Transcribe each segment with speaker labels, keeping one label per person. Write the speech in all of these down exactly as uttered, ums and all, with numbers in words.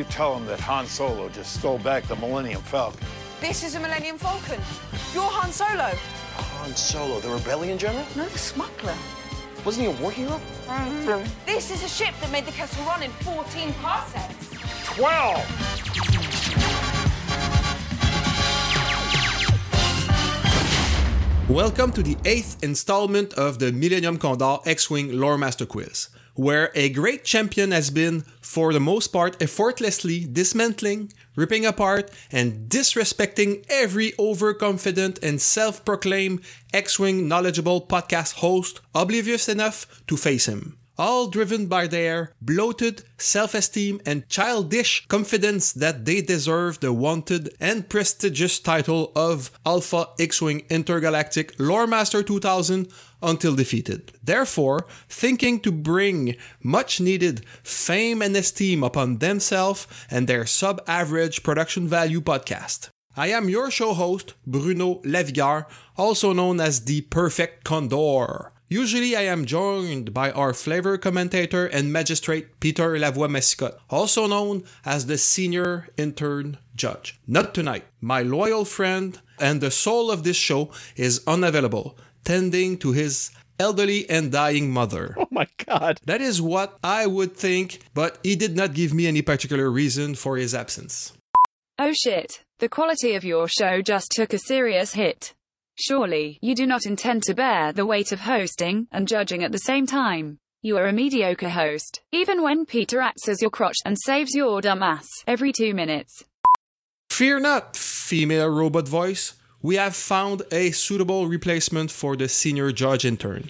Speaker 1: you tell him that Han Solo just stole back the Millennium Falcon.
Speaker 2: This is a Millennium Falcon. You're Han Solo.
Speaker 3: Han Solo, the rebellion general?
Speaker 2: No, the smuggler.
Speaker 3: Wasn't he a war hero?
Speaker 2: This is a ship that made the Kessel Run in fourteen parsecs.
Speaker 1: Twelve!
Speaker 4: Welcome to the eighth installment of the Millennium Condor X-Wing Lore Master Quiz, where a great champion has been, for the most part, effortlessly dismantling, ripping apart, and disrespecting every overconfident and self-proclaimed X-Wing knowledgeable podcast host oblivious enough to face him. All driven by their bloated self-esteem and childish confidence that they deserve the wanted and prestigious title of Alpha X-Wing Intergalactic Lore Master two thousand until defeated. Therefore, thinking to bring much-needed fame and esteem upon themselves and their sub-average production value podcast. I am your show host, Bruno Lavigueur, also known as the Perfect Condor. Usually I am joined by our flavor commentator and magistrate Peter Lavoie-Massicotte, also known as the senior intern judge. Not tonight. My loyal friend and the soul of this show is unavailable, tending to his elderly and dying mother.
Speaker 5: Oh my god.
Speaker 4: That is what I would think, but he did not give me any particular reason for his absence.
Speaker 6: Oh shit, the quality of your show just took a serious hit. Surely, you do not intend to bear the weight of hosting and judging at the same time. You are a mediocre host, even when Peter acts as your crotch and saves your dumb ass every two minutes.
Speaker 4: Fear not, female robot voice. We have found a suitable replacement for the senior judge intern.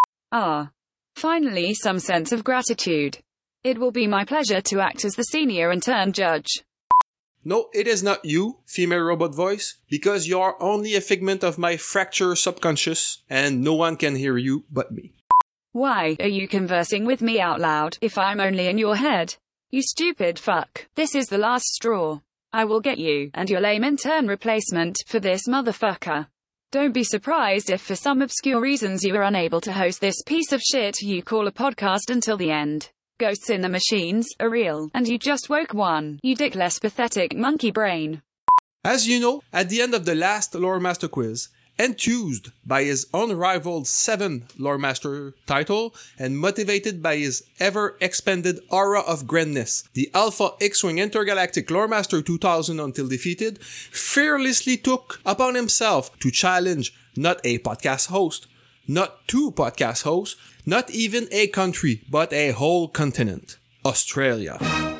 Speaker 6: Ah. Finally some sense of gratitude. It will be my pleasure to act as the senior intern judge.
Speaker 4: No, it is not you, female robot voice, because you're only a figment of my fractured subconscious, and no one can hear you but me.
Speaker 6: Why are you conversing with me out loud if I'm only in your head? You stupid fuck. This is the last straw. I will get you and your lame intern replacement for this motherfucker. Don't be surprised if for some obscure reasons you are unable to host this piece of shit you call a podcast until the end. Ghosts in the machines are real, and you just woke one, you dickless pathetic monkey brain.
Speaker 4: As you know, at the end of the last Lore Master quiz, enthused by his unrivaled seven Lore Master title and motivated by his ever-expanded aura of grandness, the Alpha X-Wing Intergalactic Lore Master two thousand until defeated, fearlessly took upon himself to challenge not a podcast host, not two podcast hosts, not even a country, but a whole continent. Australia.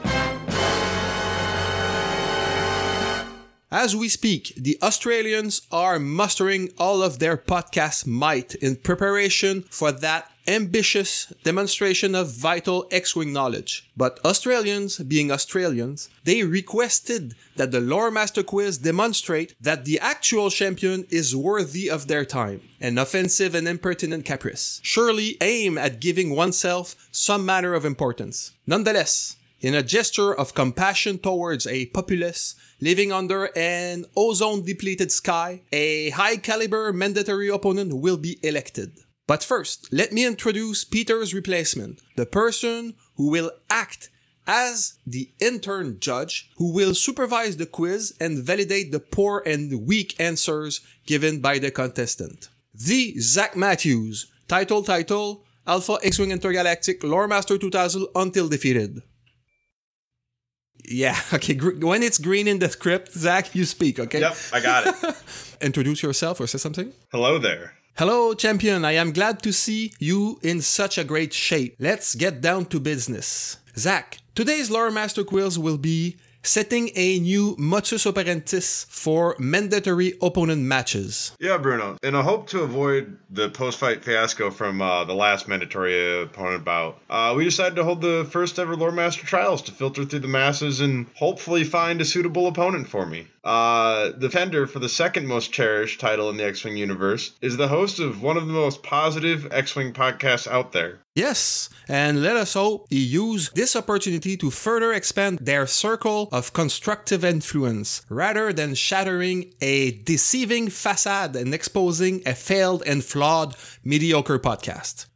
Speaker 4: As we speak, the Australians are mustering all of their podcast might in preparation for that ambitious demonstration of vital X-Wing knowledge. But Australians, being Australians, they requested that the Lore Master Quiz demonstrate that the actual champion is worthy of their time. An offensive and impertinent caprice. Surely aim at giving oneself some manner of importance. Nonetheless, in a gesture of compassion towards a populace living under an ozone-depleted sky, a high-caliber mandatory opponent will be elected. But first, let me introduce Peter's replacement, the person who will act as the intern judge, who will supervise the quiz and validate the poor and weak answers given by the contestant. The Zach Matthews, title title, Alpha X-Wing Intergalactic Lore Master two thousand until defeated. Yeah, okay, when it's green in the script, Zach, you speak, okay?
Speaker 7: Yep, I got it.
Speaker 4: Introduce yourself or say something.
Speaker 7: Hello there.
Speaker 4: Hello, champion. I am glad to see you in such a great shape. Let's get down to business. Zach, today's Lore Master Quiz will be setting a new modus operandi for mandatory opponent matches.
Speaker 7: Yeah, Bruno. In a hope to avoid the post-fight fiasco from uh, the last mandatory opponent bout, uh, we decided to hold the first ever Lore Master Trials to filter through the masses and hopefully find a suitable opponent for me. Uh, the defender for the second most cherished title in the X-Wing universe is the host of one of the most positive X-Wing podcasts out there.
Speaker 4: Yes, and let us hope he use this opportunity to further expand their circle of constructive influence, rather than shattering a deceiving facade and exposing a failed and flawed mediocre podcast.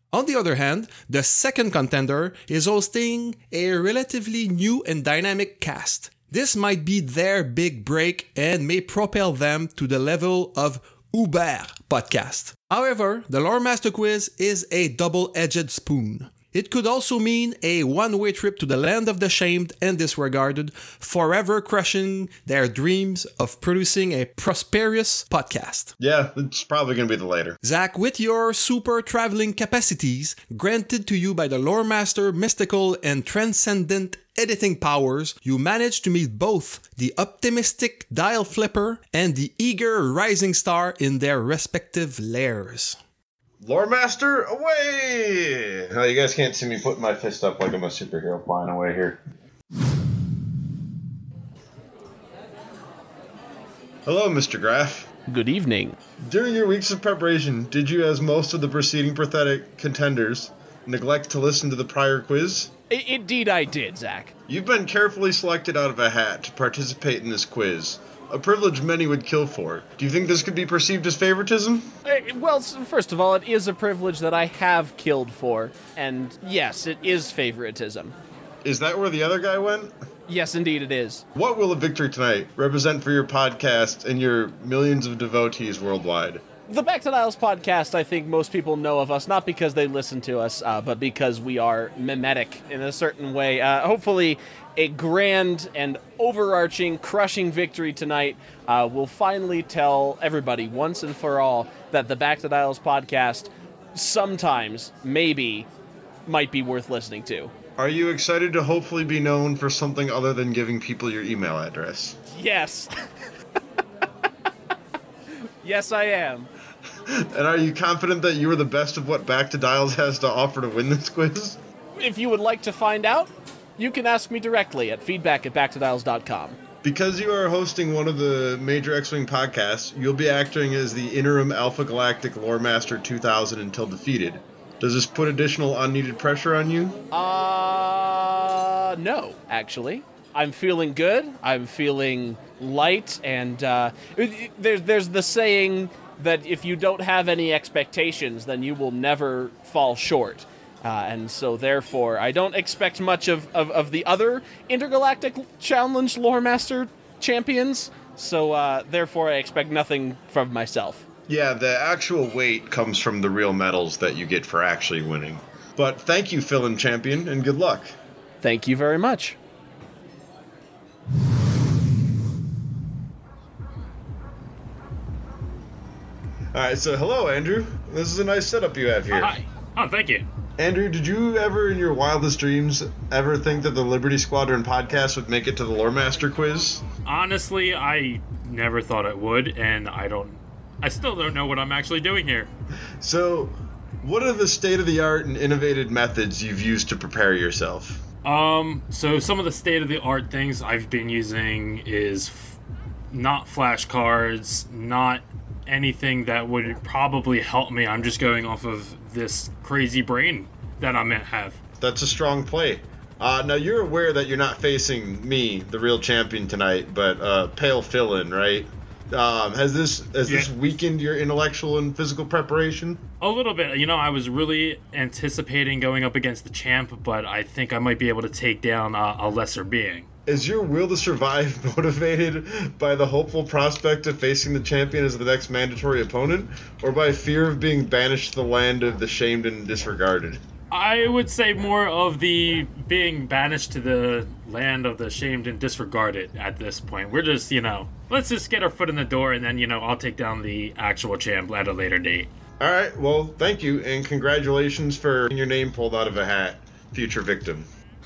Speaker 4: On the other hand, the second contender is hosting a relatively new and dynamic cast. This might be their big break and may propel them to the level of Uber podcast. However, the Lore Master Quiz is a double-edged spoon. It could also mean a one-way trip to the land of the shamed and disregarded, forever crushing their dreams of producing a prosperous podcast.
Speaker 7: Yeah, it's probably going to be the later.
Speaker 4: Zach, with your super traveling capacities granted to you by the Lore Master mystical and transcendent editing powers, you managed to meet both the optimistic dial flipper and the eager rising star in their respective lairs.
Speaker 7: Lore Master, away! Oh, you guys can't see me putting my fist up like I'm a superhero flying away here. Hello, Mister Graff.
Speaker 5: Good evening.
Speaker 7: During your weeks of preparation, did you, as most of the preceding pathetic contenders, neglect to listen to the prior quiz?
Speaker 5: I- indeed I did, Zach.
Speaker 7: You've been carefully selected out of a hat to participate in this quiz. A privilege many would kill for. Do you think this could be perceived as favoritism?
Speaker 5: Uh, well, s- first of all, it is a privilege that I have killed for, and yes, it is favoritism.
Speaker 7: Is that where the other guy went?
Speaker 5: Yes, indeed it is.
Speaker 7: What will a victory tonight represent for your podcast and your millions of devotees worldwide?
Speaker 5: The Back to Dials podcast, I think most people know of us, not because they listen to us, uh, but because we are mimetic in a certain way. Uh, hopefully, a grand and overarching, crushing victory tonight uh, will finally tell everybody, once and for all, that the Back to Dials podcast sometimes, maybe, might be worth listening to.
Speaker 7: Are you excited to hopefully be known for something other than giving people your email address?
Speaker 5: Yes. Yes, I am.
Speaker 7: And are you confident that you are the best of what Back to Dials has to offer to win this quiz?
Speaker 5: If you would like to find out, you can ask me directly at feedback at back to dials dot com.
Speaker 7: Because you are hosting one of the major X-Wing podcasts, you'll be acting as the interim Alpha Galactic Lore Master two thousand until defeated. Does this put additional unneeded pressure on you?
Speaker 5: Uh, no, actually. I'm feeling good. I'm feeling light, and uh, it, it, there's there's the saying that if you don't have any expectations, then you will never fall short. Uh, and so, therefore, I don't expect much of, of, of the other Intergalactic Challenge Lore Master champions. So, uh, therefore, I expect nothing from myself.
Speaker 7: Yeah, the actual weight comes from the real medals that you get for actually winning. But thank you, Fill-In Champion, and good luck.
Speaker 5: Thank you very much.
Speaker 7: Alright, so hello, Andrew. This is a nice setup you have here.
Speaker 8: Hi. Oh, thank you.
Speaker 7: Andrew, did you ever, in your wildest dreams, ever think that the Liberty Squadron podcast would make it to the Lore Master quiz?
Speaker 8: Honestly, I never thought it would, and I don't... I still don't know what I'm actually doing here.
Speaker 7: So, what are the state-of-the-art and innovative methods you've used to prepare yourself?
Speaker 8: Um, so some of the state-of-the-art things I've been using is f- not flashcards, not anything that would probably help me. I'm just going off of this crazy brain that I might have.
Speaker 7: That's a strong play. Uh, now, you're aware that you're not facing me, the real champion, tonight, but uh, Pale Fill-In, right? Um, has this has
Speaker 8: Yeah.
Speaker 7: this weakened your intellectual and physical preparation?
Speaker 8: A little bit. You know, I was really anticipating going up against the champ, but I think I might be able to take down uh, a lesser being.
Speaker 7: Is your will to survive motivated by the hopeful prospect of facing the champion as the next mandatory opponent, or by fear of being banished to the land of the shamed and disregarded?
Speaker 8: I would say more of the being banished to the land of the shamed and disregarded at this point. We're just, you know, let's just get our foot in the door, and then, you know, I'll take down the actual champ at a later date.
Speaker 7: All right, well, thank you, and congratulations for getting your name pulled out of a hat, future victim.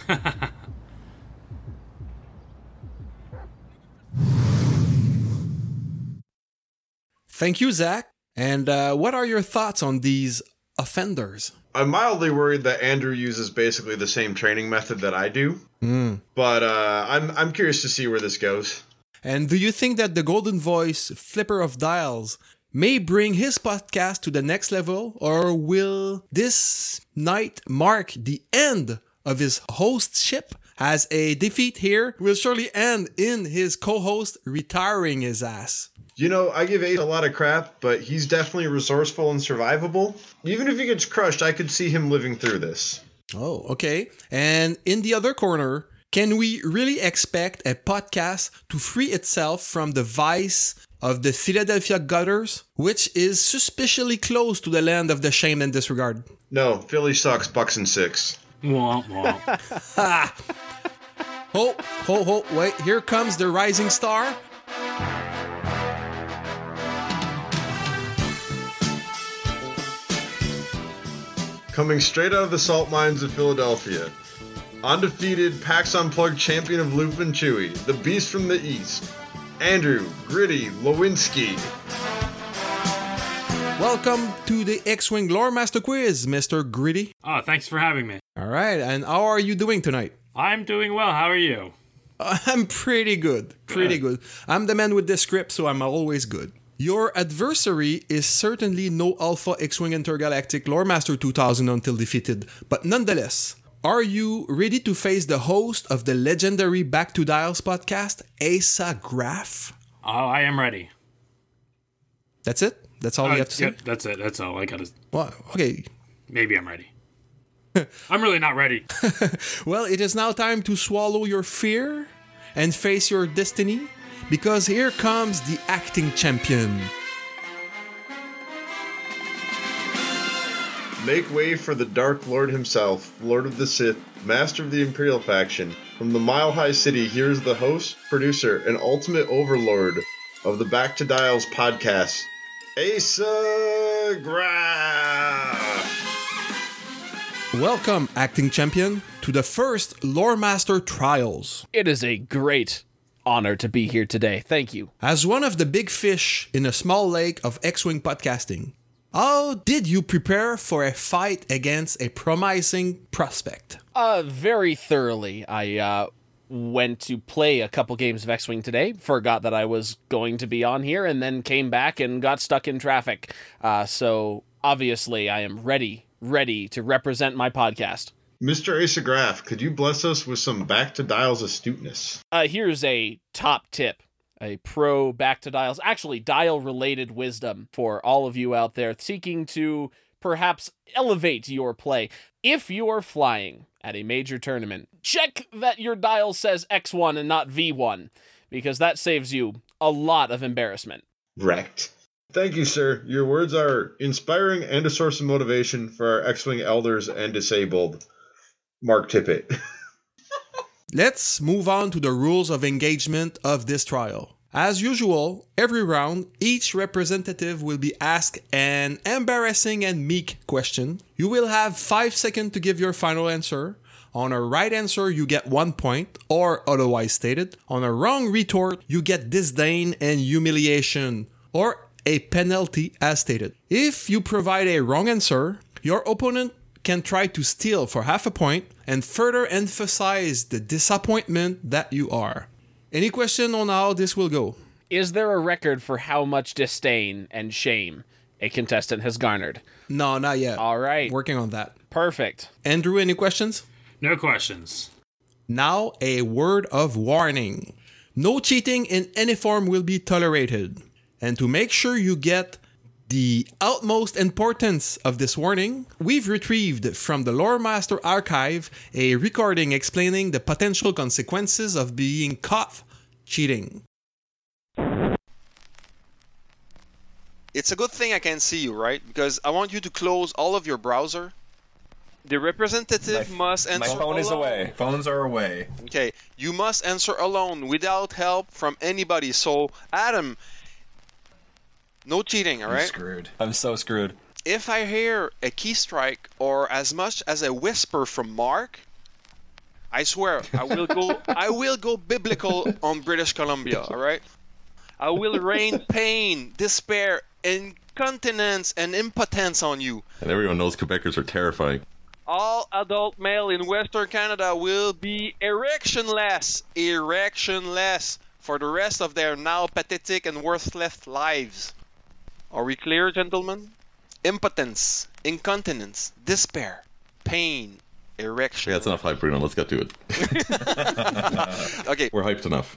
Speaker 4: Thank you, Zach. And uh, what are your thoughts on these offenders?
Speaker 7: I'm mildly worried that Andrew uses basically the same training method that I do,
Speaker 4: Mm.
Speaker 7: but uh, I'm I'm curious to see where this goes.
Speaker 4: And do you think that the Golden Voice Flipper of Dials may bring his podcast to the next level, or will this night mark the end of his hostship as a defeat here will surely end in his co-host retiring his ass.
Speaker 7: You know, I give Ace a lot of crap, but he's definitely resourceful and survivable. Even if he gets crushed, I could see him living through this.
Speaker 4: Oh, okay. And in the other corner, can we really expect a podcast to free itself from the vice of the Philadelphia gutters, which is suspiciously close to the land of the shame and disregard?
Speaker 7: No, Philly sucks, Bucks and six.
Speaker 8: Womp womp.
Speaker 4: Ha! Ho, ho, ho, wait, here comes the rising star.
Speaker 7: Coming straight out of the salt mines of Philadelphia, undefeated PAX Unplugged champion of Loop and Chewy, the beast from the east, Andrew Gritty Lewinsky.
Speaker 4: Welcome to the X-Wing Lore Master Quiz, Mister Gritty.
Speaker 8: Oh, thanks for having me.
Speaker 4: All right, and how are you doing tonight?
Speaker 8: I'm doing well. How are you?
Speaker 4: I'm pretty good, pretty good. I'm the man with the script, so I'm always good. Your adversary is certainly no Alpha X-Wing Intergalactic Lore Master two thousand until defeated, but nonetheless, are you ready to face the host of the legendary Back to Dials podcast, Asa Graf?
Speaker 8: Oh, I am ready.
Speaker 4: That's it? That's all
Speaker 8: uh,
Speaker 4: you have to say?
Speaker 8: Yep, that's it. That's all I gotta...
Speaker 4: Well, okay.
Speaker 8: Maybe I'm ready. I'm really not ready.
Speaker 4: Well, it is now time to swallow your fear and face your destiny, because here comes the acting champion.
Speaker 7: Make way for the Dark Lord himself, Lord of the Sith, Master of the Imperial faction. From the Mile High City, here's the host, producer, and ultimate overlord of the Back to Dials podcast, Asa Graf.
Speaker 4: Welcome, acting champion, to the first Lore Master Trials.
Speaker 5: It is a great honor to be here today. Thank you.
Speaker 4: As one of the big fish in a small lake of X-Wing podcasting, how did you prepare for a fight against a promising prospect?
Speaker 5: Uh, very thoroughly. I uh, went to play a couple games of X-Wing today, forgot that I was going to be on here, and then came back and got stuck in traffic. Uh, so obviously I am ready, ready to represent my podcast.
Speaker 7: Mister Asa Graf, could you bless us with some Back to Dials astuteness?
Speaker 5: Uh, here's a top tip. A pro Back to Dials, actually dial-related wisdom for all of you out there seeking to perhaps elevate your play. If you're flying at a major tournament, check that your dial says X one and not V one, because that saves you a lot of embarrassment.
Speaker 7: Wrecked. Thank you, sir. Your words are inspiring and a source of motivation for our X-Wing elders and disabled. Mark Tippett.
Speaker 4: Let's move on to the rules of engagement of this trial. As usual, every round, each representative will be asked an embarrassing and meek question. You will have five seconds to give your final answer. On a right answer, you get one point, or otherwise stated. On a wrong retort, you get disdain and humiliation, or a penalty as stated. If you provide a wrong answer, your opponent can try to steal for half a point and further emphasize the disappointment that you are. Any question on how this will go?
Speaker 5: Is there a record for how much disdain and shame a contestant has garnered?
Speaker 4: No, not yet.
Speaker 5: All right.
Speaker 4: Working on that.
Speaker 5: Perfect.
Speaker 4: Andrew, any questions?
Speaker 8: No questions.
Speaker 4: Now, a word of warning. No cheating in any form will be tolerated. And to make sure you get the utmost importance of this warning, we've retrieved from the Lore Master archive a recording explaining the potential consequences of being caught cheating.
Speaker 3: It's a good thing I can see you, right? Because I want you to close all of your browser. The representative
Speaker 9: My,
Speaker 3: must answer
Speaker 9: my phone
Speaker 3: alone.
Speaker 9: is away. Phones are away.
Speaker 3: Okay, you must answer alone without help from anybody. So, Adam, no cheating, all
Speaker 9: I'm
Speaker 3: right?
Speaker 9: screwed. I'm so screwed.
Speaker 3: If I hear a key strike or as much as a whisper from Mark, I swear I will go I will go biblical on British Columbia, all right? I will rain pain, despair, incontinence, and impotence on you.
Speaker 10: And everyone knows Quebecers are terrifying.
Speaker 3: All adult male in Western Canada will be erectionless, erectionless for the rest of their now pathetic and worthless lives. Are we clear, gentlemen? Impotence, incontinence, despair, pain, Erection.
Speaker 10: Yeah, that's enough hype, Bruno. Let's get to it.
Speaker 3: Okay.
Speaker 10: We're hyped enough.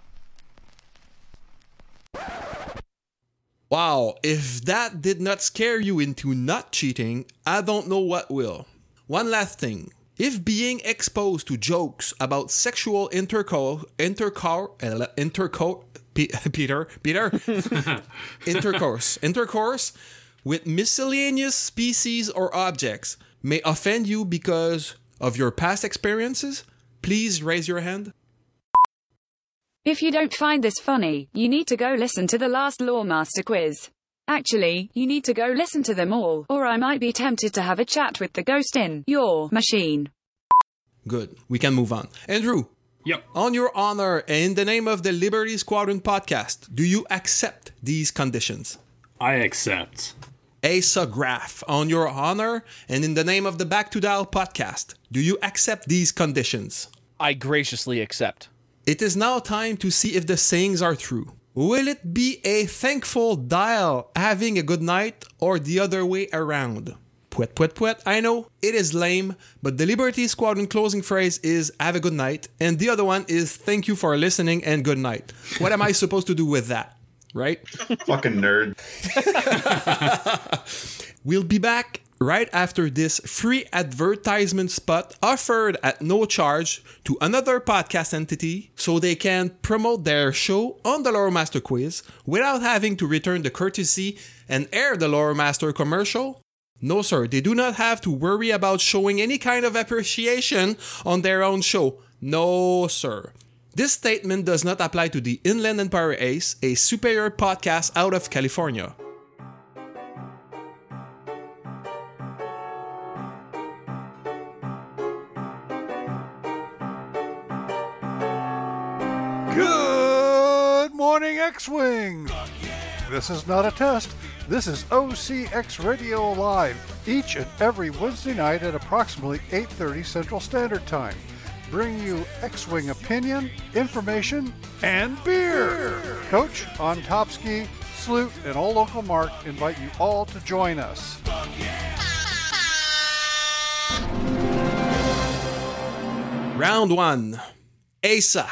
Speaker 4: Wow, if that did not scare you into not cheating, I don't know what will. One last thing. If being exposed to jokes about sexual intercourse, intercourse, intercourse, Peter, Peter, intercourse, intercourse with miscellaneous species or objects may offend you because of your past experiences, please raise your hand.
Speaker 6: If you don't find this funny, you need to go listen to the last Lawmaster quiz. Actually, you need to go listen to them all, or I might be tempted to have a chat with the ghost in your machine.
Speaker 4: Good. We can move on. Andrew.
Speaker 8: Yep.
Speaker 4: On your honor and in the name of the Liberty Squadron podcast, do you accept these conditions?
Speaker 8: I accept.
Speaker 4: Asa Graf, on your honor and in the name of the Back to Dial podcast, do you accept these conditions?
Speaker 5: I graciously accept.
Speaker 4: It is now time to see if the sayings are true. Will it be a thankful Dial having a good night or the other way around? Pwet, pwet, pwet. I know, it is lame, but the Liberty Squadron closing phrase is have a good night, and the other one is thank you for listening and good night. What am I supposed to do with that? Right?
Speaker 7: Fucking nerd.
Speaker 4: We'll be back right after this free advertisement spot offered at no charge to another podcast entity so they can promote their show on the Lore Master Quiz without having to return the courtesy and air the Lore Master commercial. No, sir, they do not have to worry about showing any kind of appreciation on their own show. No, sir. This statement does not apply to the Inland Empire Ace, a superior podcast out of California.
Speaker 1: Good morning, X-Wing! This is not a test. This is O C X Radio Live, each and every Wednesday night at approximately eight thirty Central Standard Time. Bring you X-Wing opinion, information, and beer! Coach, on Topski, Sloot, and Old Uncle Mark invite you all to join us.
Speaker 4: Round one. Asa.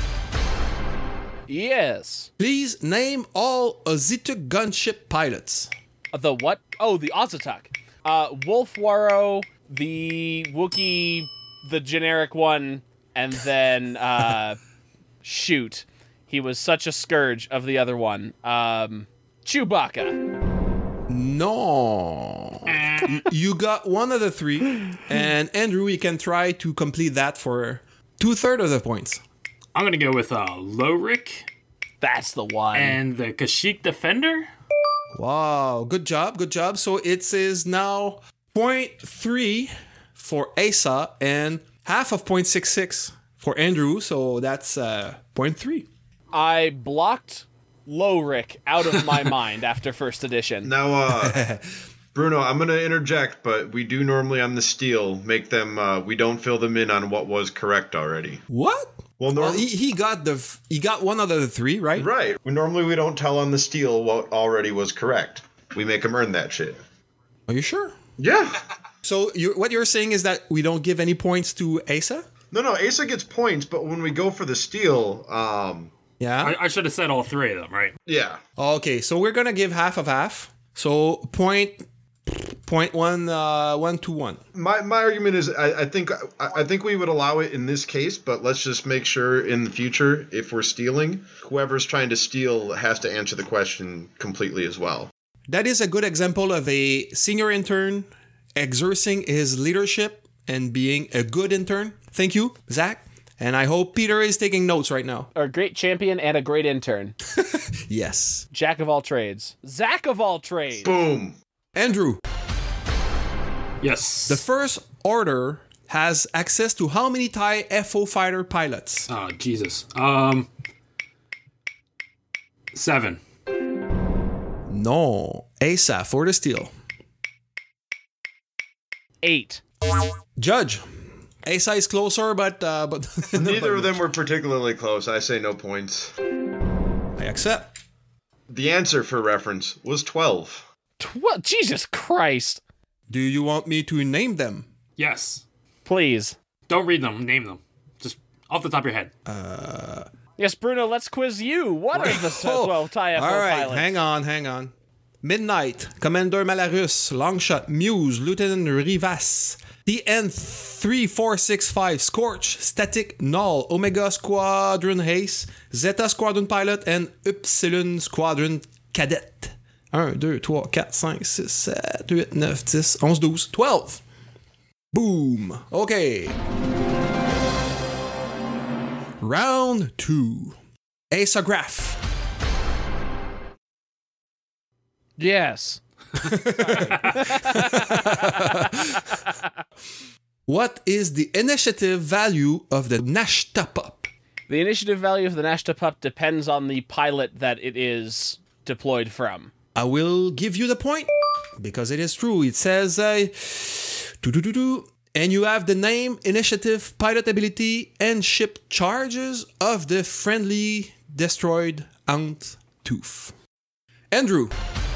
Speaker 5: Yes.
Speaker 4: Please name all Azituk gunship pilots.
Speaker 5: The what? Oh, the Azatuk. Uh, Wolfwaro, the Wookiee, the generic one, and then, uh, shoot. He was such a scourge of the other one. Um, Chewbacca.
Speaker 4: No. you, you got one of the three, and Andrew, you can try to complete that for two-thirds of the points.
Speaker 8: I'm going to go with uh, Lowrick.
Speaker 5: That's the one.
Speaker 8: And the Kashyyyk Defender.
Speaker 4: Wow, good job, good job. So it is now point three for Asa and half of point six six for Andrew. So that's uh, point three.
Speaker 5: I blocked Lowrick out of my mind after first edition.
Speaker 7: Now, uh, Bruno, I'm going to interject, but we do normally on the steel make them, uh, we don't fill them in on what was correct already.
Speaker 4: What?
Speaker 7: Well,
Speaker 4: Well,
Speaker 7: norm-
Speaker 4: he, he got the f- he got one out of the three, right?
Speaker 7: Right. We, normally we don't tell on the steel what already was correct. We make them earn that shit.
Speaker 4: Are you sure?
Speaker 7: Yeah.
Speaker 4: So you what you're saying is that we don't give any points to Asa?
Speaker 7: No, no, Asa gets points, but when we go for the steel, um,
Speaker 4: Yeah.
Speaker 8: I, I should have said all three of them, right?
Speaker 7: yeah.
Speaker 4: Okay, so we're gonna give half of half. So point point one uh one to one.
Speaker 7: My my argument is I, I think I, I think we would allow it in this case, but let's just make sure in the future if we're stealing, whoever's trying to steal has to answer the question completely as well.
Speaker 4: That is a good example of a senior intern exerting his leadership and being a good intern. Thank you, Zach. And I hope Peter is taking notes right now.
Speaker 5: A great champion and a great intern.
Speaker 4: Yes.
Speaker 5: Jack of all trades. Zach of all trades.
Speaker 7: Boom.
Speaker 4: Andrew,
Speaker 8: Yes.
Speaker 4: the first order has access to how many Thai F O fighter pilots?
Speaker 8: Oh, Jesus. Um, seven.
Speaker 4: No. Asa for the steal.
Speaker 5: Eight.
Speaker 4: Judge. Asa is closer, but... Uh, but
Speaker 7: Neither of them were particularly close. I say no points.
Speaker 4: I accept.
Speaker 7: The answer for reference was twelve.
Speaker 5: Twelve. Jesus Christ.
Speaker 4: Do you want me to name them?
Speaker 8: Yes.
Speaker 5: Please.
Speaker 8: Don't read them. Name them. Just off the top of your head.
Speaker 4: Uh,
Speaker 5: yes, Bruno, let's quiz you. What are the twelve T I F O
Speaker 4: all right,
Speaker 5: pilots?
Speaker 4: hang on, hang on. Midnight, Commander Malarus, Longshot, Muse, Lieutenant Rivas, T N three four six five, Scorch, Static, Null, Omega Squadron Haze, Zeta Squadron Pilot, and Upsilon Squadron Cadet. one, deux, trois, quatre, cinq, six, sept, huit, neuf, dix, onze, douze, twelve. Boom. Okay. Round two. Aesograph.
Speaker 5: Yes.
Speaker 4: What is the initiative value of the Nashtapop?
Speaker 5: The initiative value of the Nashtapop depends on the pilot that it is deployed from.
Speaker 4: I will give you the point because it is true. It says, uh, doo-doo-doo-doo, and you have the name, initiative, pilot ability, and ship charges of the friendly destroyed Aunt Tooth. Andrew.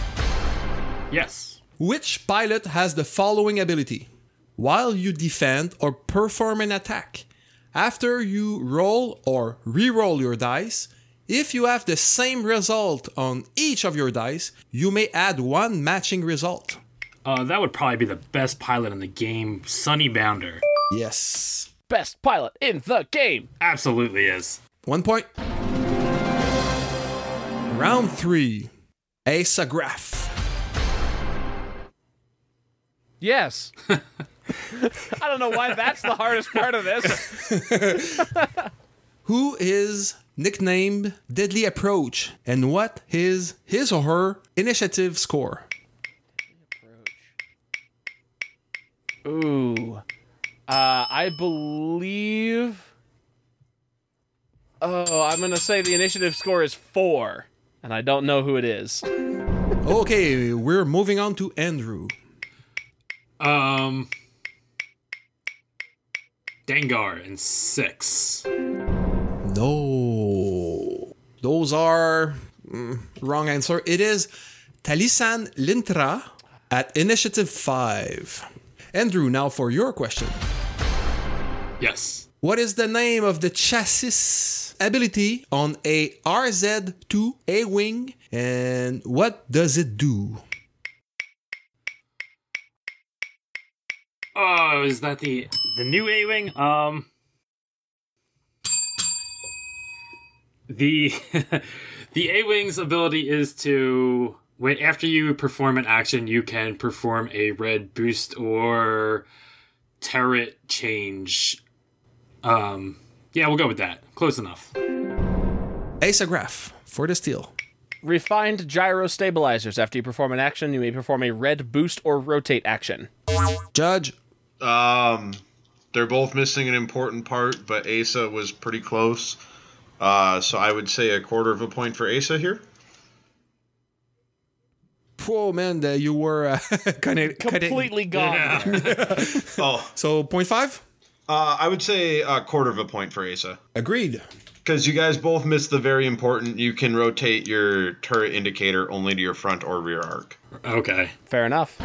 Speaker 8: Yes.
Speaker 4: Which pilot has the following ability? While you defend or perform an attack, after you roll or re-roll your dice, if you have the same result on each of your dice, you may add one matching result.
Speaker 8: Uh, that would probably be the best pilot in the game, Sunny Bounder.
Speaker 4: Yes.
Speaker 5: Best pilot in the game.
Speaker 8: Absolutely is.
Speaker 4: One point. Round three. Aesograph.
Speaker 5: Yes. I don't know why that's the hardest part of this.
Speaker 4: Who is nicknamed Deadly Approach, and what is his or her initiative score?
Speaker 5: Ooh. Uh, I believe... Oh, I'm going to say the initiative score is four, and I don't know who it is.
Speaker 4: Okay, we're moving on to Andrew.
Speaker 8: Um... Dengar in six.
Speaker 4: No. Those are... Mm, wrong answer. It is Talisan Lintra at initiative five. Andrew, now for your question.
Speaker 8: Yes.
Speaker 4: What is the name of the chassis ability on a R Z two A-Wing, and what does it do?
Speaker 8: Oh, is that the the new A-Wing? Um, the the A-Wing's ability is to wait after you perform an action, you can perform a red boost or turret change. Um, yeah, we'll go with that. Close enough.
Speaker 4: Aesograph for the steal.
Speaker 5: Refined gyro stabilizers. After you perform an action, you may perform a red boost or rotate action.
Speaker 4: Judge.
Speaker 7: Um, they're both missing an important part, but Asa was pretty close. Uh, so I would say a quarter of a point for Asa here.
Speaker 4: Oh man, uh, you were uh, kind of
Speaker 5: completely gone.
Speaker 7: Yeah. Oh,
Speaker 4: so point five.
Speaker 7: Uh, I would say a quarter of a point for Asa.
Speaker 4: Agreed.
Speaker 7: Because you guys both missed the very important. You can rotate your turret indicator only to your front or rear arc.
Speaker 8: Okay,
Speaker 5: fair enough.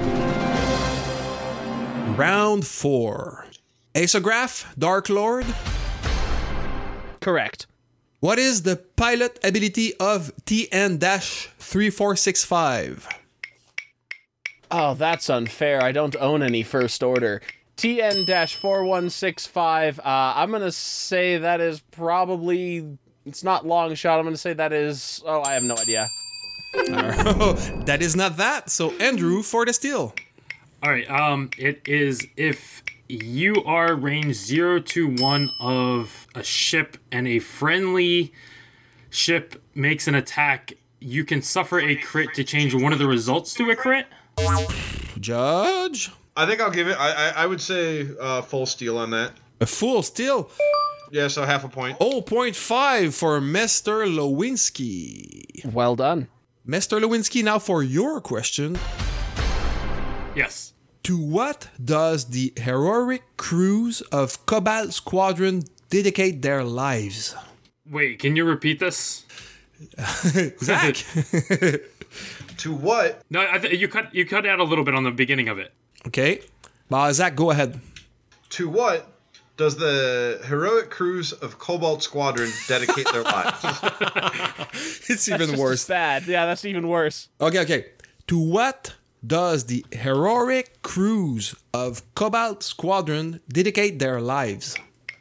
Speaker 4: Round four. Aesograph, Dark Lord.
Speaker 5: Correct.
Speaker 4: What is the pilot ability of T N three four six five?
Speaker 5: Oh, that's unfair. I don't own any First Order. T N four one six five, uh, I'm going to say that is probably... It's not long shot. I'm going to say that is... Oh, I have no idea.
Speaker 4: That is not that. So, Andrew, for the steal.
Speaker 8: All right. Um, it is if you are range zero to one of a ship and a friendly ship makes an attack, you can suffer a crit to change one of the results to a crit.
Speaker 4: Judge?
Speaker 7: I think I'll give it. I I, I would say uh, full steal on that.
Speaker 4: A full steal?
Speaker 7: Yeah, so half a point.
Speaker 4: Oh, point five for Mister Lewinsky.
Speaker 5: Well done.
Speaker 4: Mister Lewinsky, now for your question.
Speaker 8: Yes.
Speaker 4: To what does the heroic crews of Cobalt Squadron dedicate their lives?
Speaker 8: Wait, can you repeat this?
Speaker 4: Zach?
Speaker 7: To what?
Speaker 8: No, I th- you cut you cut out a little bit on the beginning of it.
Speaker 4: Okay. Uh, Zach, go ahead.
Speaker 7: To what does the heroic crews of Cobalt Squadron dedicate their lives?
Speaker 4: It's
Speaker 5: That's
Speaker 4: even
Speaker 5: just
Speaker 4: worse.
Speaker 5: as bad. Yeah, that's even worse.
Speaker 4: Okay, okay. To what does the heroic crews of Cobalt Squadron dedicate their lives?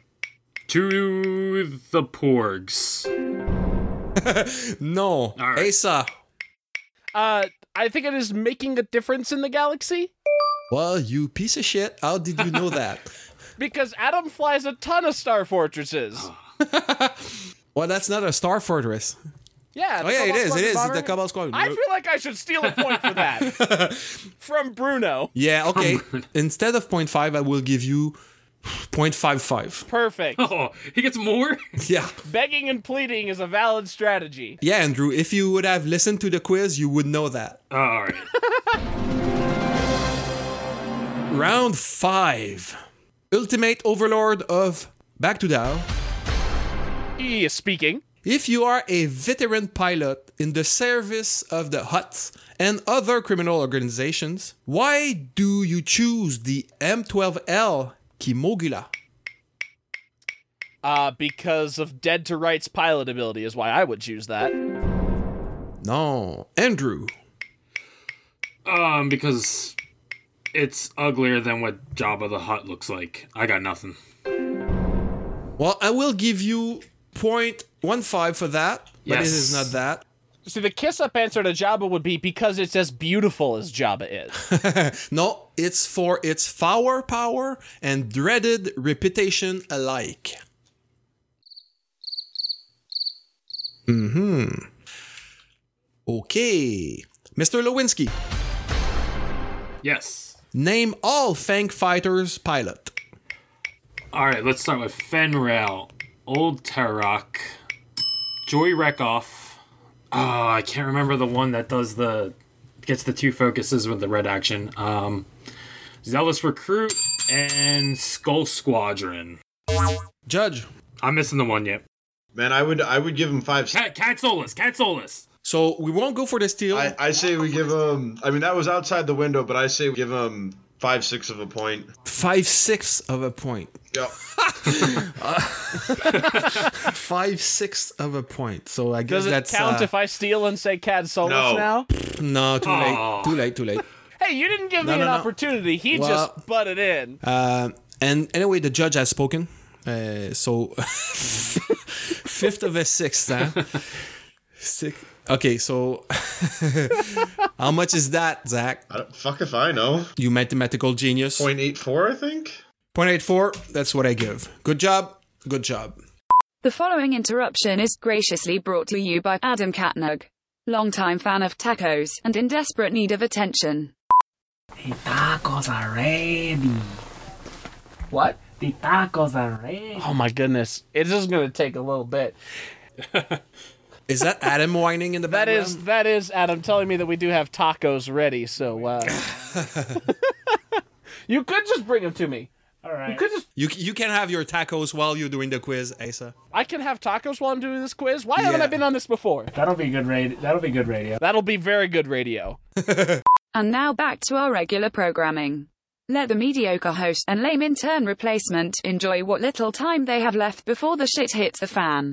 Speaker 8: To the Porgs.
Speaker 4: No.
Speaker 8: right.
Speaker 4: Asa.
Speaker 5: Uh, I think it is making a difference in the galaxy.
Speaker 4: Well, you piece of shit. How did you know that?
Speaker 5: Because Adam flies a ton of Star Fortresses.
Speaker 4: Well, that's not a Star Fortress.
Speaker 5: Yeah.
Speaker 4: Oh,
Speaker 5: the
Speaker 4: yeah, it
Speaker 5: Cobalt
Speaker 4: is. It
Speaker 5: Squadron
Speaker 4: is.
Speaker 5: bomber.
Speaker 4: It's the Cobalt Squadron.
Speaker 5: I feel like I should steal a point for that. From Bruno.
Speaker 4: Yeah, okay. Instead of zero point five, I will give you zero point five five.
Speaker 5: Perfect.
Speaker 8: Oh, he gets more?
Speaker 4: Yeah.
Speaker 5: Begging and pleading is a valid strategy.
Speaker 4: Yeah, Andrew, if you would have listened to the quiz, you would know that.
Speaker 8: Oh, all right.
Speaker 4: Round five. Ultimate Overlord of Back to Dow.
Speaker 5: He is speaking.
Speaker 4: If you are a veteran pilot in the service of the Huts and other criminal organizations, why do you choose the M twelve L Kimogula?
Speaker 5: Uh, because of Dead to Rights pilot ability is why I would choose that.
Speaker 4: No. Andrew.
Speaker 8: Um, because it's uglier than what Jabba the Hutt looks like. I got nothing.
Speaker 4: Well, I will give you zero point one five for that, but
Speaker 8: Yes.
Speaker 4: it is not that.
Speaker 5: See, the kiss-up answer to Jabba would be because it's as beautiful as Jabba is.
Speaker 4: No, it's for its firepower power and dreaded reputation alike. Mm-hmm. Okay. Mister Lewinsky,
Speaker 8: Yes.
Speaker 4: name all Fang Fighters pilot.
Speaker 8: All right, let's start with Fenrail, Old Terok, Joy Wreckoff. Oh, I can't remember the one that does the gets the two focuses with the red action. Um, Zealous Recruit and Skull Squadron.
Speaker 4: Judge.
Speaker 8: I'm missing the one yet.
Speaker 7: Man, I would I would give him five.
Speaker 8: Cat, Cat Solus, Cat Solus.
Speaker 4: So we won't go for the steal.
Speaker 7: I, I say we give him. I mean, that was outside the window, but I say we give him five six of a point.
Speaker 4: Five sixths of a point.
Speaker 7: Yep.
Speaker 4: Five sixths of a point. So I guess
Speaker 5: Does it
Speaker 4: that's
Speaker 5: count
Speaker 4: uh,
Speaker 5: if I steal and say Cad Solus
Speaker 7: No.
Speaker 5: now?
Speaker 4: no too
Speaker 8: Aw.
Speaker 4: late. Too late. Too late.
Speaker 5: Hey, you didn't give
Speaker 4: No,
Speaker 5: me
Speaker 4: no,
Speaker 5: an
Speaker 4: no.
Speaker 5: opportunity. He
Speaker 4: Well-
Speaker 5: just butted in.
Speaker 4: Uh, and anyway, the judge has spoken. Uh, so fifth of a sixth, huh? Six. Okay, so how much is that, Zach?
Speaker 7: I don't, fuck if I know.
Speaker 4: You mathematical genius.
Speaker 7: point eight four, I think.
Speaker 4: point eight four. That's what I give. Good job. Good job.
Speaker 6: The following interruption is graciously brought to you by Adam Katnug, longtime fan of tacos and in desperate need of attention.
Speaker 11: The tacos are ready.
Speaker 5: What?
Speaker 11: The tacos are ready.
Speaker 5: Oh my goodness. It is going to take a little bit.
Speaker 4: Is that Adam whining in the
Speaker 5: That
Speaker 4: background?
Speaker 5: is that is Adam telling me that we do have tacos ready, so uh you could just bring them to me.
Speaker 11: All right.
Speaker 5: You could just
Speaker 4: You you can have your tacos while you're doing the quiz, Asa.
Speaker 5: I can have tacos while I'm doing this quiz. Why haven't
Speaker 4: Yeah.
Speaker 5: I been on this before?
Speaker 11: That'll be good radio. That'll be good radio.
Speaker 5: That'll be very good radio.
Speaker 6: And now back to our regular programming. Let the mediocre host and lame intern replacement enjoy what little time they have left before the shit hits the fan.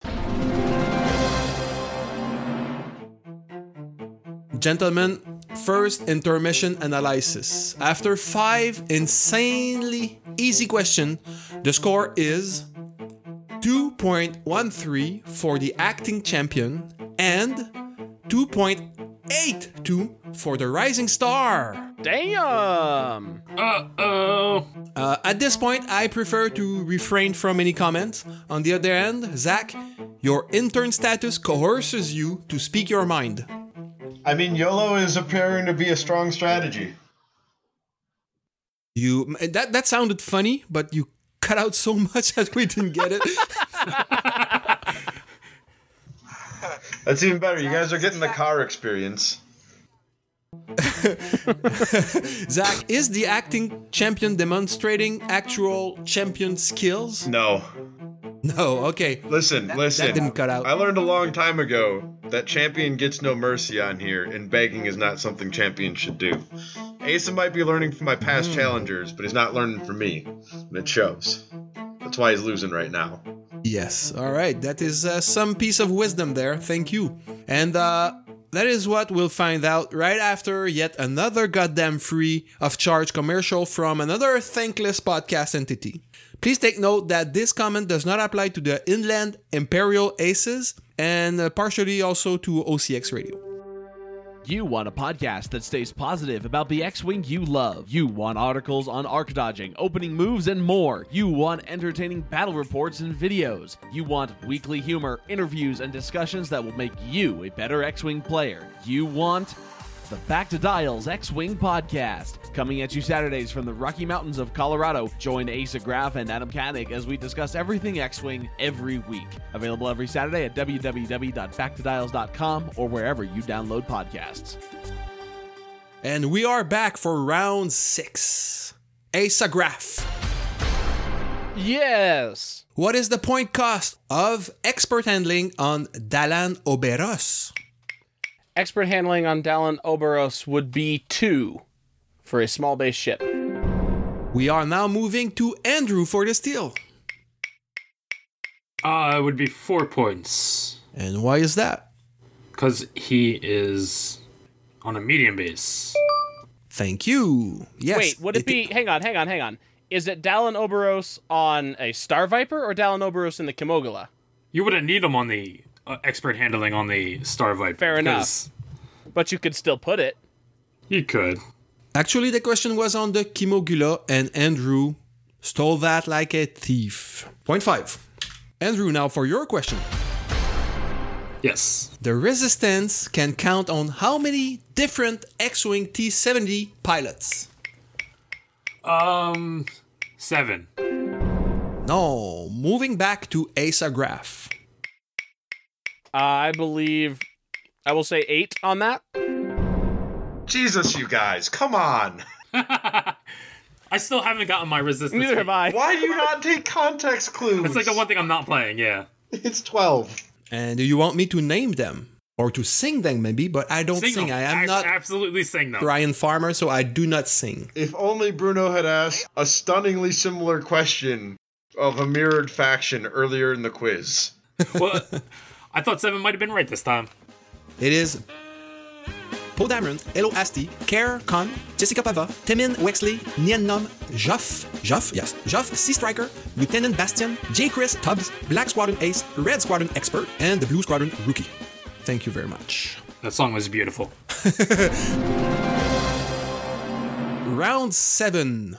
Speaker 4: Gentlemen, first intermission analysis. After five insanely easy questions, the score is two point one three for the acting champion and two point eight two for the rising star.
Speaker 5: Damn.
Speaker 8: Uh-oh.
Speaker 4: Uh, at this point, I prefer to refrain from any comments. On the other hand, Zach, your intern status coerces you to speak your mind.
Speaker 7: I mean, YOLO is appearing to be a strong strategy.
Speaker 4: You that that sounded funny, but you cut out so much that we didn't get it.
Speaker 7: That's even better. You guys are getting the car experience.
Speaker 4: Zach, is the acting champion demonstrating actual champion skills?
Speaker 7: No.
Speaker 4: No, okay.
Speaker 7: Listen, listen.
Speaker 4: That didn't cut out.
Speaker 7: I learned a long time ago that champion gets no mercy on here, and begging is not something champions should do. Asa might be learning from my past challengers, but he's not learning from me, and it shows. That's why he's losing right now.
Speaker 4: Yes, all right. That is uh, some piece of wisdom there. Thank you. And uh, that is what we'll find out right after yet another goddamn free of charge commercial from another thankless podcast entity. Please take note that this comment does not apply to the Inland Imperial Aces and uh, partially also to O C X Radio.
Speaker 12: You want a podcast that stays positive about the X-Wing you love. You want articles on arc dodging, opening moves, and more. You want entertaining battle reports and videos. You want weekly humor, interviews, and discussions that will make you a better X-Wing player. You want the Back to Dials X-Wing podcast. Coming at you Saturdays from the Rocky Mountains of Colorado. Join Asa Graf and Adam Kanik as we discuss everything X-Wing every week. Available every Saturday at w w w dot back to dials dot com or wherever you download podcasts.
Speaker 4: And we are back for round six. Asa Graf.
Speaker 5: Yes.
Speaker 4: What is the point cost of expert handling on Dalan Oberos?
Speaker 5: Expert handling on Dalan Oberos would be two for a small base ship.
Speaker 4: We are now moving to Andrew for the steal.
Speaker 8: Uh, it would be four points.
Speaker 4: And why is that?
Speaker 8: Because he is on a medium base.
Speaker 4: Thank you. Yes.
Speaker 5: Wait, would it, it be... Hang on, hang on, hang on. Is it Dalan Oberos on a Star Viper or Dalan Oberos in the Kimogula?
Speaker 8: You wouldn't need him on the uh, expert handling on the Star Viper.
Speaker 5: Fair enough. But you could still put it.
Speaker 8: You could.
Speaker 4: Actually, the question was on the Kimogula, and Andrew stole that like a thief. Point five. Andrew, now for your question.
Speaker 8: Yes.
Speaker 4: The Resistance can count on how many different X-Wing T seventy pilots?
Speaker 8: Um, seven.
Speaker 4: No, moving back to Asa Graf.
Speaker 5: Uh, I believe I will say eight on that.
Speaker 7: Jesus, you guys, come on.
Speaker 8: I still haven't gotten my Resistance.
Speaker 5: Neither have I.
Speaker 7: Why do you not take context clues?
Speaker 8: It's like the one thing I'm not playing, yeah.
Speaker 7: It's twelve.
Speaker 4: And do you want me to name them? Or to sing them, maybe, but I don't
Speaker 8: sing.
Speaker 4: sing.
Speaker 8: Them.
Speaker 4: I am
Speaker 8: I
Speaker 4: not
Speaker 8: absolutely sing them.
Speaker 4: Brian Farmer, so I do not sing.
Speaker 7: If only Bruno had asked a stunningly similar question of a mirrored faction earlier in the quiz.
Speaker 8: Well, I thought seven might have been right this time.
Speaker 4: It is Poe Dameron, Elo Asti, Care Khan, Jessica Pava, Temin Wexley, Nien Nom, Joff, Joff, yes, Joff, Sea Striker, Lieutenant Bastion, J. Chris, Tubbs, Black Squadron Ace, Red Squadron Expert, and the Blue Squadron Rookie. Thank you very much.
Speaker 8: That song was beautiful.
Speaker 4: Round seven.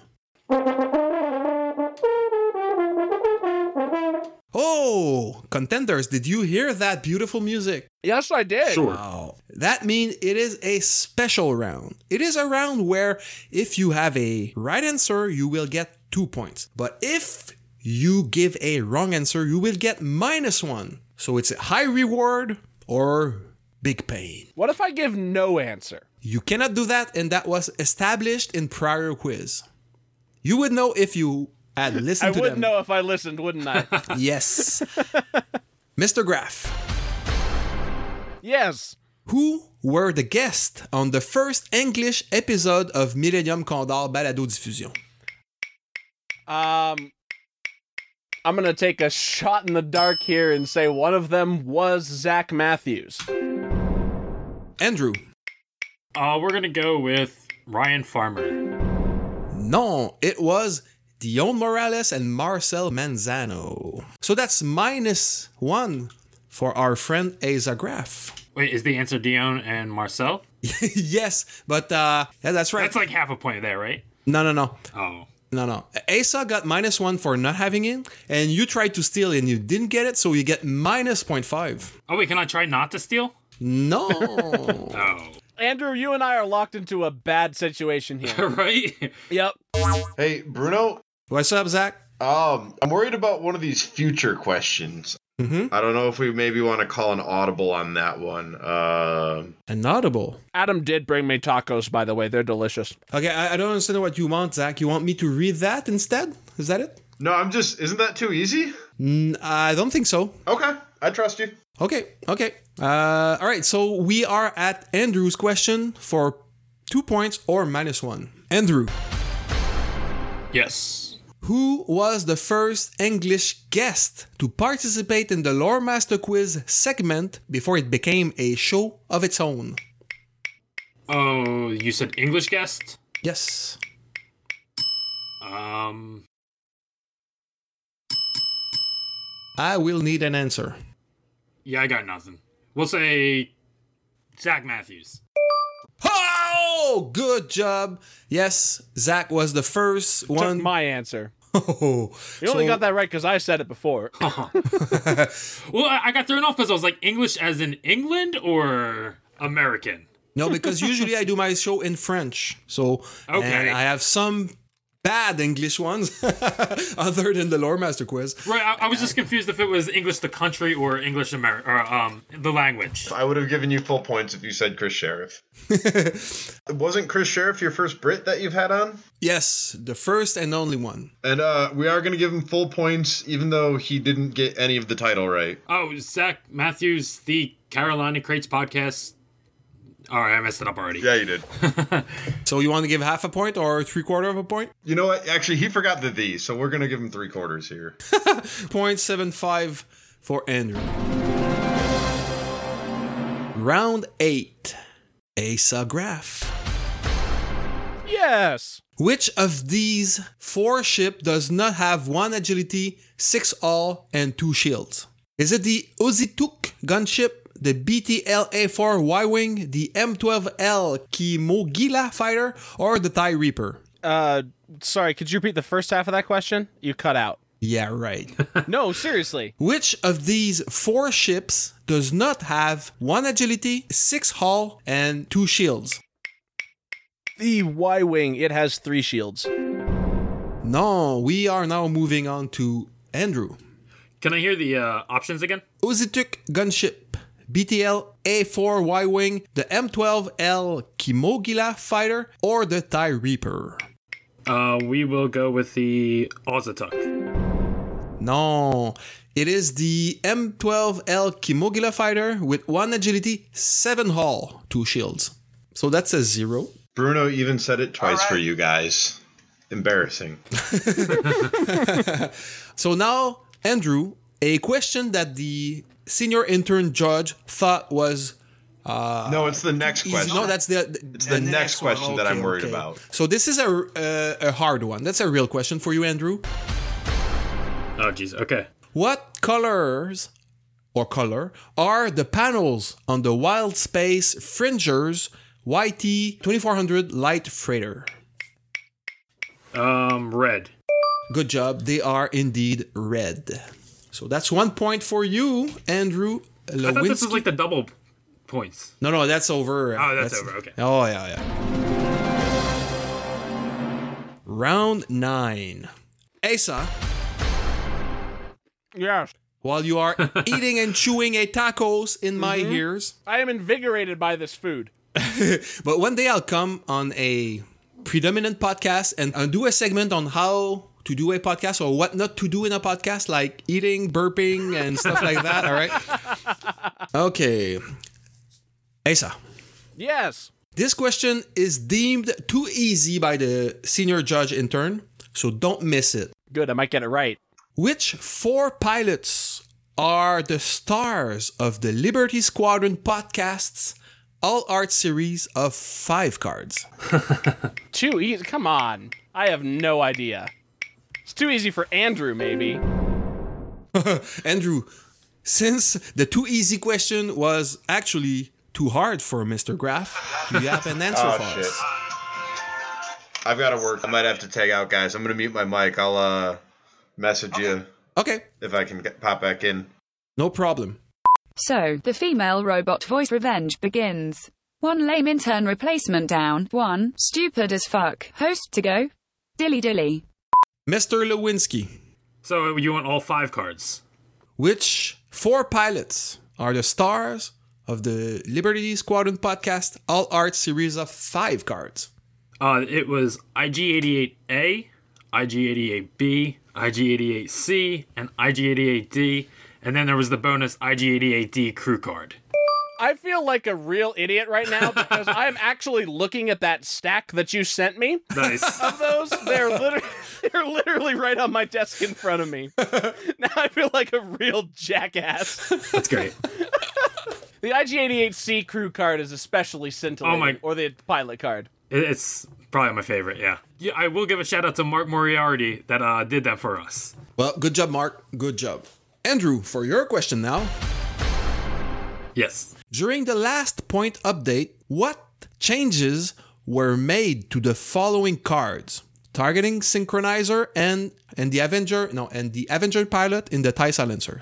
Speaker 4: Oh, contenders, did you hear that beautiful music?
Speaker 5: Yes, I did.
Speaker 7: Sure.
Speaker 4: Wow. That means it is a special round. It is a round where if you have a right answer, you will get two points. But if you give a wrong answer, you will get minus one. So it's a high reward or big pain.
Speaker 5: What if I give no answer?
Speaker 4: You cannot do that, and that was established in prior quiz. You would know if you had listened
Speaker 5: I
Speaker 4: to
Speaker 5: would
Speaker 4: them.
Speaker 5: know if I listened, wouldn't I?
Speaker 4: Yes. Mister Graf.
Speaker 5: Yes.
Speaker 4: Who were the guests on the first English episode of Millennium Condor Balado Diffusion?
Speaker 5: Um, I'm going to take a shot in the dark here and say one of them was Zach Matthews.
Speaker 4: Andrew.
Speaker 8: Uh, we're going to go with Ryan Farmer.
Speaker 4: No, it was Dion Morales and Marcel Manzano. So that's minus one for our friend Asa Graf.
Speaker 8: Wait, is the answer Dion and Marcel?
Speaker 4: Yes, but uh, yeah, that's right.
Speaker 8: That's like half a point there, right?
Speaker 4: No, no, no.
Speaker 8: Oh.
Speaker 4: No, no. Asa got minus one for not having it, and you tried to steal and you didn't get it, so you get minus point five.
Speaker 8: Oh, wait, can I try not to steal?
Speaker 4: No.
Speaker 8: Oh.
Speaker 5: Andrew, you and I are locked into a bad situation here.
Speaker 8: Right?
Speaker 5: Yep.
Speaker 7: Hey, Bruno.
Speaker 4: What's up, Zach?
Speaker 7: Um, I'm worried about one of these future questions.
Speaker 4: Mm-hmm.
Speaker 7: I don't know if we maybe want to call an audible on that one. Uh,
Speaker 4: An audible?
Speaker 5: Adam did bring me tacos, by the way. They're delicious.
Speaker 4: Okay, I, I don't understand what you want, Zach. You want me to read that instead? Is that it?
Speaker 7: no, I'm just... Isn't that too easy?
Speaker 4: Mm, I don't think so.
Speaker 7: Okay, I trust you.
Speaker 4: Okay, okay. Uh, all right, so we are at Andrew's question for two points or minus one. Andrew.
Speaker 8: Yes.
Speaker 4: Who was the first English guest to participate in the Lore Master Quiz segment before it became a show of its own?
Speaker 8: Oh, you said English guest?
Speaker 4: Yes.
Speaker 8: Um...
Speaker 4: I will need an answer.
Speaker 8: Yeah, I got nothing. We'll say Zach Matthews.
Speaker 4: Oh, good job. Yes, Zach was the first
Speaker 5: Took
Speaker 4: one.
Speaker 5: my answer.
Speaker 4: Oh,
Speaker 5: You only
Speaker 4: so-
Speaker 5: got that right because I said it before.
Speaker 8: Well, I I got thrown off because I was like, English as in England or American?
Speaker 4: No, because usually I do my show in French. So,
Speaker 8: Okay.
Speaker 4: and I have some bad English ones other than the Lore Master Quiz.
Speaker 8: Right, I, I was just confused if it was English the country or English Ameri- or um the language.
Speaker 7: I would have given you full points if you said Chris Sheriff. Wasn't Chris Sheriff your first Brit that you've had on?
Speaker 4: Yes, the first and only one.
Speaker 7: And uh, we are going to give him full points, even though he didn't get any of the title right.
Speaker 8: Oh, Zach Matthews, the Carolina Crates podcast. All right, I messed it up already.
Speaker 7: Yeah, you did.
Speaker 4: So you want to give half a point or three quarter of a point?
Speaker 7: You know what? Actually, he forgot the "the," so we're going to give him three quarters here.
Speaker 4: zero point seven five for Andrew. Round eight. Asa Graf.
Speaker 5: Yes.
Speaker 4: Which of these four ships does not have one agility, six hull, and two shields? Is it the Ozituk gunship, the B T L A four Y-Wing, the M twelve L Kimogila fighter, or the TIE Reaper?
Speaker 5: Uh, sorry, could you repeat the first half of that question? You cut out.
Speaker 4: Yeah, right.
Speaker 5: No, seriously.
Speaker 4: Which of these four ships does not have one agility, six hull, and two shields?
Speaker 5: The Y-Wing, it has three shields.
Speaker 4: No, we are now moving on to Andrew.
Speaker 8: Can I hear the uh, options again?
Speaker 4: Ozituk gunship, B T L A four Y-Wing, the M twelve L Kimogila fighter, or the TIE Reaper?
Speaker 8: Uh, we will go with the Ozituk.
Speaker 4: No, it is the M twelve L Kimogila fighter with one agility, seven hull, two shields. So that's a zero.
Speaker 7: Bruno even said it twice for you guys. Embarrassing.
Speaker 4: So now, Andrew, a question that the senior intern judge thought was... Uh,
Speaker 7: no, it's the next
Speaker 4: easy.
Speaker 7: question.
Speaker 4: No, that's the... the
Speaker 7: it's the, the next, next question that I'm worried okay. about.
Speaker 4: So this is a, a, a hard one. That's a real question for you, Andrew.
Speaker 8: Oh, jeez. Okay.
Speaker 4: What colors or color are the panels on the Wild Space Fringers Y T twenty-four hundred light freighter?
Speaker 8: Um, red.
Speaker 4: Good job. They are indeed red. So that's one point for you, Andrew Lewinsky.
Speaker 8: I thought this was like the double points.
Speaker 4: No, no, that's over.
Speaker 8: Oh, that's, that's over. Okay.
Speaker 4: Oh, yeah, yeah. Round nine. Asa.
Speaker 5: Yes.
Speaker 4: While you are eating and chewing a tacos in my
Speaker 5: Mm-hmm.
Speaker 4: ears.
Speaker 5: I am invigorated by this food.
Speaker 4: But one day I'll come on a predominant podcast and I'll do a segment on how to do a podcast or what not to do in a podcast, like eating, burping, and stuff like that, all right? Okay. Asa.
Speaker 5: Yes.
Speaker 4: This question is deemed too easy by the senior judge intern, so don't miss it.
Speaker 5: Good, I might get it right.
Speaker 4: Which four pilots are the stars of the Liberty Squadron podcast's All Art series of five cards?
Speaker 5: Too easy? Come on. I have no idea. It's too easy for Andrew, maybe.
Speaker 4: Andrew, since the too easy question was actually too hard for Mister Graf, do you have an answer
Speaker 7: oh,
Speaker 4: for
Speaker 7: shit.
Speaker 4: us?
Speaker 7: I've got to work. I might have to tag out, guys. I'm going to mute my mic. I'll uh, message
Speaker 4: okay.
Speaker 7: you.
Speaker 4: Okay.
Speaker 7: If I can get, pop back in.
Speaker 4: No problem.
Speaker 6: So, the female robot voice revenge begins. One lame intern replacement down. One, stupid as fuck, host to go. Dilly dilly.
Speaker 4: Mister Lewinsky.
Speaker 8: So you want all five cards?
Speaker 4: Which four pilots are the stars of the Liberty Squadron podcast All Art series of five cards?
Speaker 8: Uh, it was I G eighty-eight A, I G eighty-eight B, I G eighty-eight C, and I G eighty-eight D. And then there was the bonus I G eighty-eight D crew card.
Speaker 5: I feel like a real idiot right now because I'm actually looking at that stack that you sent me.
Speaker 8: Nice.
Speaker 5: Of those, they're literally, they're literally right on my desk in front of me. Now I feel like a real jackass.
Speaker 8: That's great.
Speaker 5: The I G eighty-eight C crew card is especially scintillating,
Speaker 8: Oh my-
Speaker 5: or the pilot card.
Speaker 8: It- It's probably my favorite, yeah. Yeah, I will give a shout out to Mark Moriarty that uh, did that for us.
Speaker 4: Well, good job, Mark. Good job. Andrew, for your question now.
Speaker 8: Yes.
Speaker 4: During the last point update, what changes were made to the following cards? Targeting Synchronizer and and the Avenger, no, and the Avenger pilot in the TIE silencers.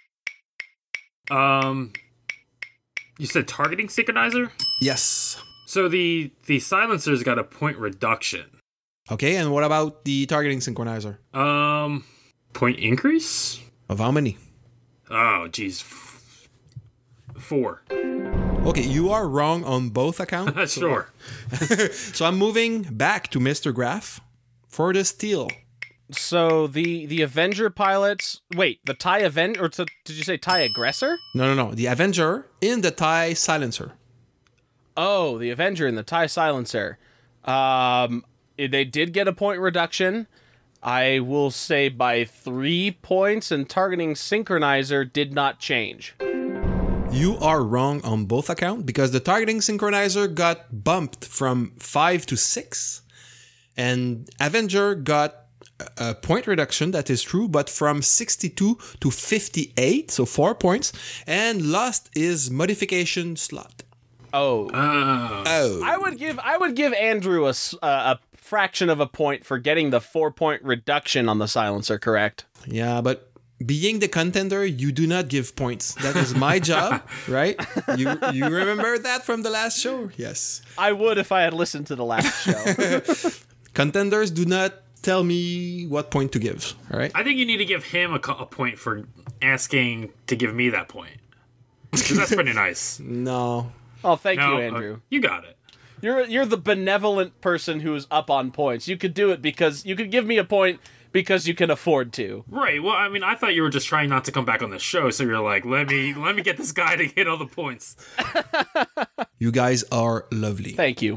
Speaker 8: Um, you said targeting synchronizer?
Speaker 4: Yes.
Speaker 8: So the the silencer's got a point reduction.
Speaker 4: Okay, and what about the targeting Synchronizer?
Speaker 8: Um, point increase?
Speaker 4: Of how many?
Speaker 8: Oh, geez. F- four.
Speaker 4: Okay, you are wrong on both accounts.
Speaker 8: Sure.
Speaker 4: So, so I'm moving back to Mister Graff for the steal.
Speaker 5: So the the Avenger pilots. Wait, the TIE Avenger, or t- did you say TIE Aggressor?
Speaker 4: No, no, no. The Avenger in the TIE silencer.
Speaker 5: Oh, the Avenger in the TIE Silencer. Um, they did get a point reduction. I will say by three points, and targeting Synchronizer did not change.
Speaker 4: You are wrong on both accounts because the targeting Synchronizer got bumped from five to six, and Avenger got a point reduction, that is true, but from sixty-two to fifty-eight, so four points, and lost his modification slot.
Speaker 5: Oh.
Speaker 8: Oh.
Speaker 4: Oh.
Speaker 5: I would give I would give Andrew a, s- uh, a fraction of a point for getting the four point reduction on the silencer, correct?
Speaker 4: Yeah, but being the contender, you do not give points. That is my job, right? You you remember that from the last show? Yes.
Speaker 5: I would if I had listened to the last show.
Speaker 4: Contenders do not tell me what point to give, all right?
Speaker 8: I think you need to give him a, co- a point for asking to give me that point. Because that's pretty nice.
Speaker 4: No.
Speaker 5: Oh, thank
Speaker 8: No,
Speaker 5: you,
Speaker 8: uh,
Speaker 5: Andrew.
Speaker 8: you got it.
Speaker 5: You're you're the benevolent person who's up on points. You could do it because you could give me a point because you can afford to.
Speaker 8: Right. Well, I mean, I thought you were just trying not to come back on the show, so you're like, let me let me get this guy to get all the points.
Speaker 4: You guys are lovely.
Speaker 5: Thank you.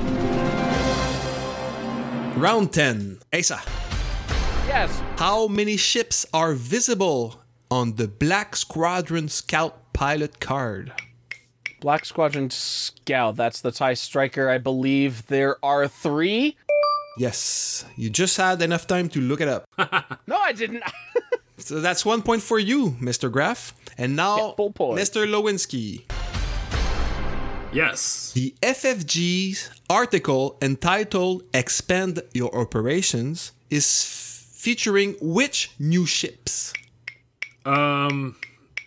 Speaker 4: Round ten. Asa.
Speaker 5: Yes.
Speaker 4: How many ships are visible on the Black Squadron Scout pilot card?
Speaker 5: Black Squadron Scout, that's the TIE Striker. I believe there are three.
Speaker 4: Yes. You just had enough time to look it up.
Speaker 5: No, I didn't.
Speaker 4: So that's one point for you, Mister Graff. And now,
Speaker 5: Yeah, full point.
Speaker 4: Mister Lewinsky.
Speaker 8: Yes.
Speaker 4: The F F G's article entitled Expand Your Operations is f- featuring which new ships?
Speaker 8: Um,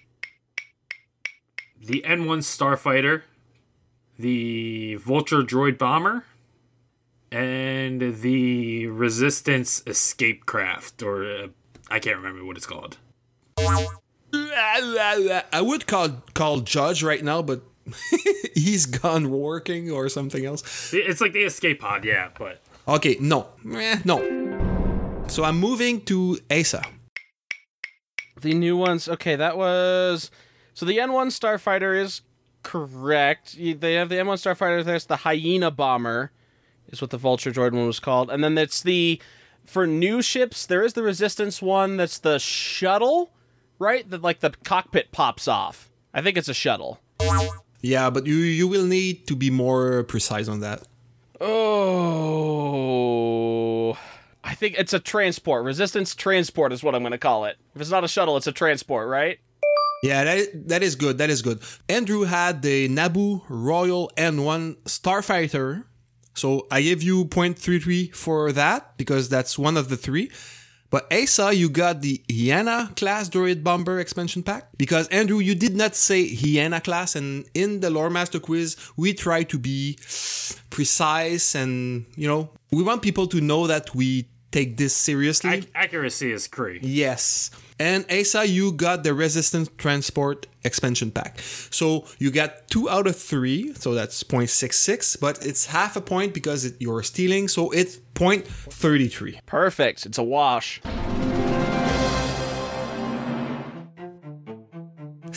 Speaker 8: the N one Starfighter, the Vulture Droid Bomber, and the Resistance Escape Craft, or uh, I can't remember what it's called.
Speaker 4: I would call call Judge right now, but he's gone working or something else.
Speaker 8: It's like the Escape Pod, yeah, but...
Speaker 4: Okay, no. Eh, no. So I'm moving to Asa.
Speaker 5: The new ones. Okay, that was... So the N one Starfighter is correct. You- They have the N one Starfighter. There's the Hyena Bomber, is what the Vulture Droid one was called. And then it's the... For new ships, there is the Resistance one that's the shuttle, right? That like the cockpit pops off. I think it's a shuttle.
Speaker 4: Yeah, but you you will need to be more precise on that.
Speaker 5: Oh... I think it's a transport. Resistance transport is what I'm going to call it. If it's not a shuttle, it's a transport, right?
Speaker 4: Yeah, that is, that is good. That is good. Andrew had the Naboo Royal N one Starfighter. So I give you point three three for that because that's one of the three. But Asa, you got the Hyena class droid bomber expansion pack. Because Andrew, you did not say Hyena class, and in the Lore Master quiz, we try to be precise and, you know, we want people to know that we take this seriously.
Speaker 8: Ac- accuracy is key.
Speaker 4: Yes. And Asa, you got the Resistance Transport expansion pack. So you got two out of three, so that's zero point six six, but it's half a point because it, you're stealing, so it's zero point three three.
Speaker 5: Perfect. It's a wash.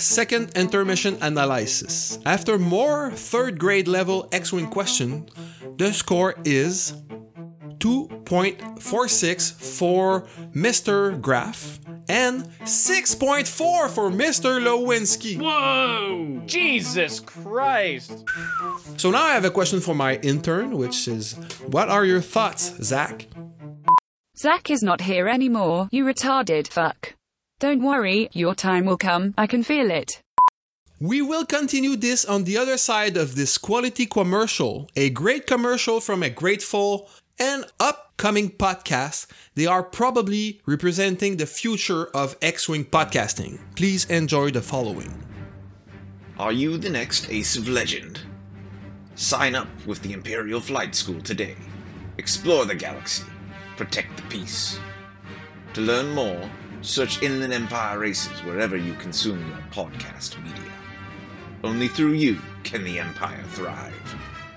Speaker 4: second intermission analysis. After more third grade level X-Wing question, the score is two point four six for Mister Graff and six point four for Mister Lewinsky.
Speaker 5: Whoa! Jesus Christ!
Speaker 4: So now I have a question for my intern, which is, what are your thoughts, Zach?
Speaker 6: Zach is not here anymore, you retarded fuck. Don't worry, your time will come, I can feel it.
Speaker 4: We will continue this on the other side of this quality commercial, a great commercial from a grateful and upcoming podcast. They are probably representing the future of X-Wing podcasting. Please enjoy the following.
Speaker 13: Are you the next Ace of Legend? Sign up with the Imperial Flight School today. Explore the galaxy. Protect the peace. To learn more, search Inland Empire Races wherever you consume your podcast media. Only through you can the Empire thrive.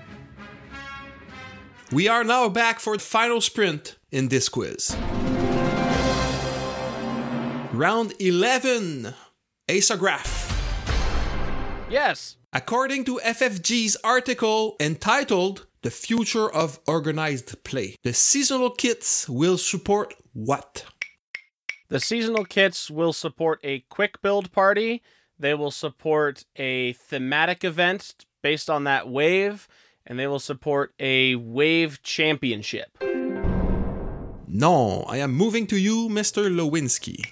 Speaker 4: We are now back for the final sprint in this quiz. Round eleven. Asa Graff.
Speaker 5: Yes.
Speaker 4: According to F F G's article entitled The Future of Organized Play, the seasonal kits will support what?
Speaker 5: The seasonal kits will support a quick build party. They will support a thematic event based on that wave. And they will support a wave championship.
Speaker 4: No, I am moving to you, Mister Lewinsky.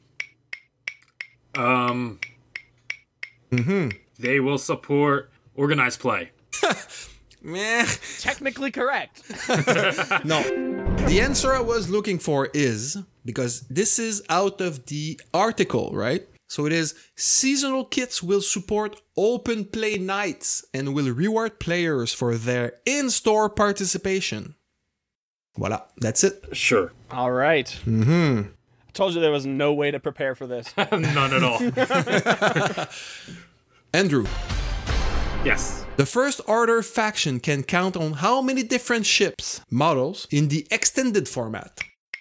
Speaker 8: Um.
Speaker 4: Mm-hmm.
Speaker 8: They will support organized play.
Speaker 4: Meh.
Speaker 5: Technically correct.
Speaker 4: No. The answer I was looking for is, because this is out of the article, right? So it is, seasonal kits will support open play nights and will reward players for their in-store participation. Voila, that's it.
Speaker 8: Sure.
Speaker 5: All right.
Speaker 4: Mm-hmm.
Speaker 5: I told you there was no way to prepare for this.
Speaker 8: None at all.
Speaker 4: Andrew.
Speaker 8: Yes.
Speaker 4: The First Order faction can count on how many different ships, models, in the extended format?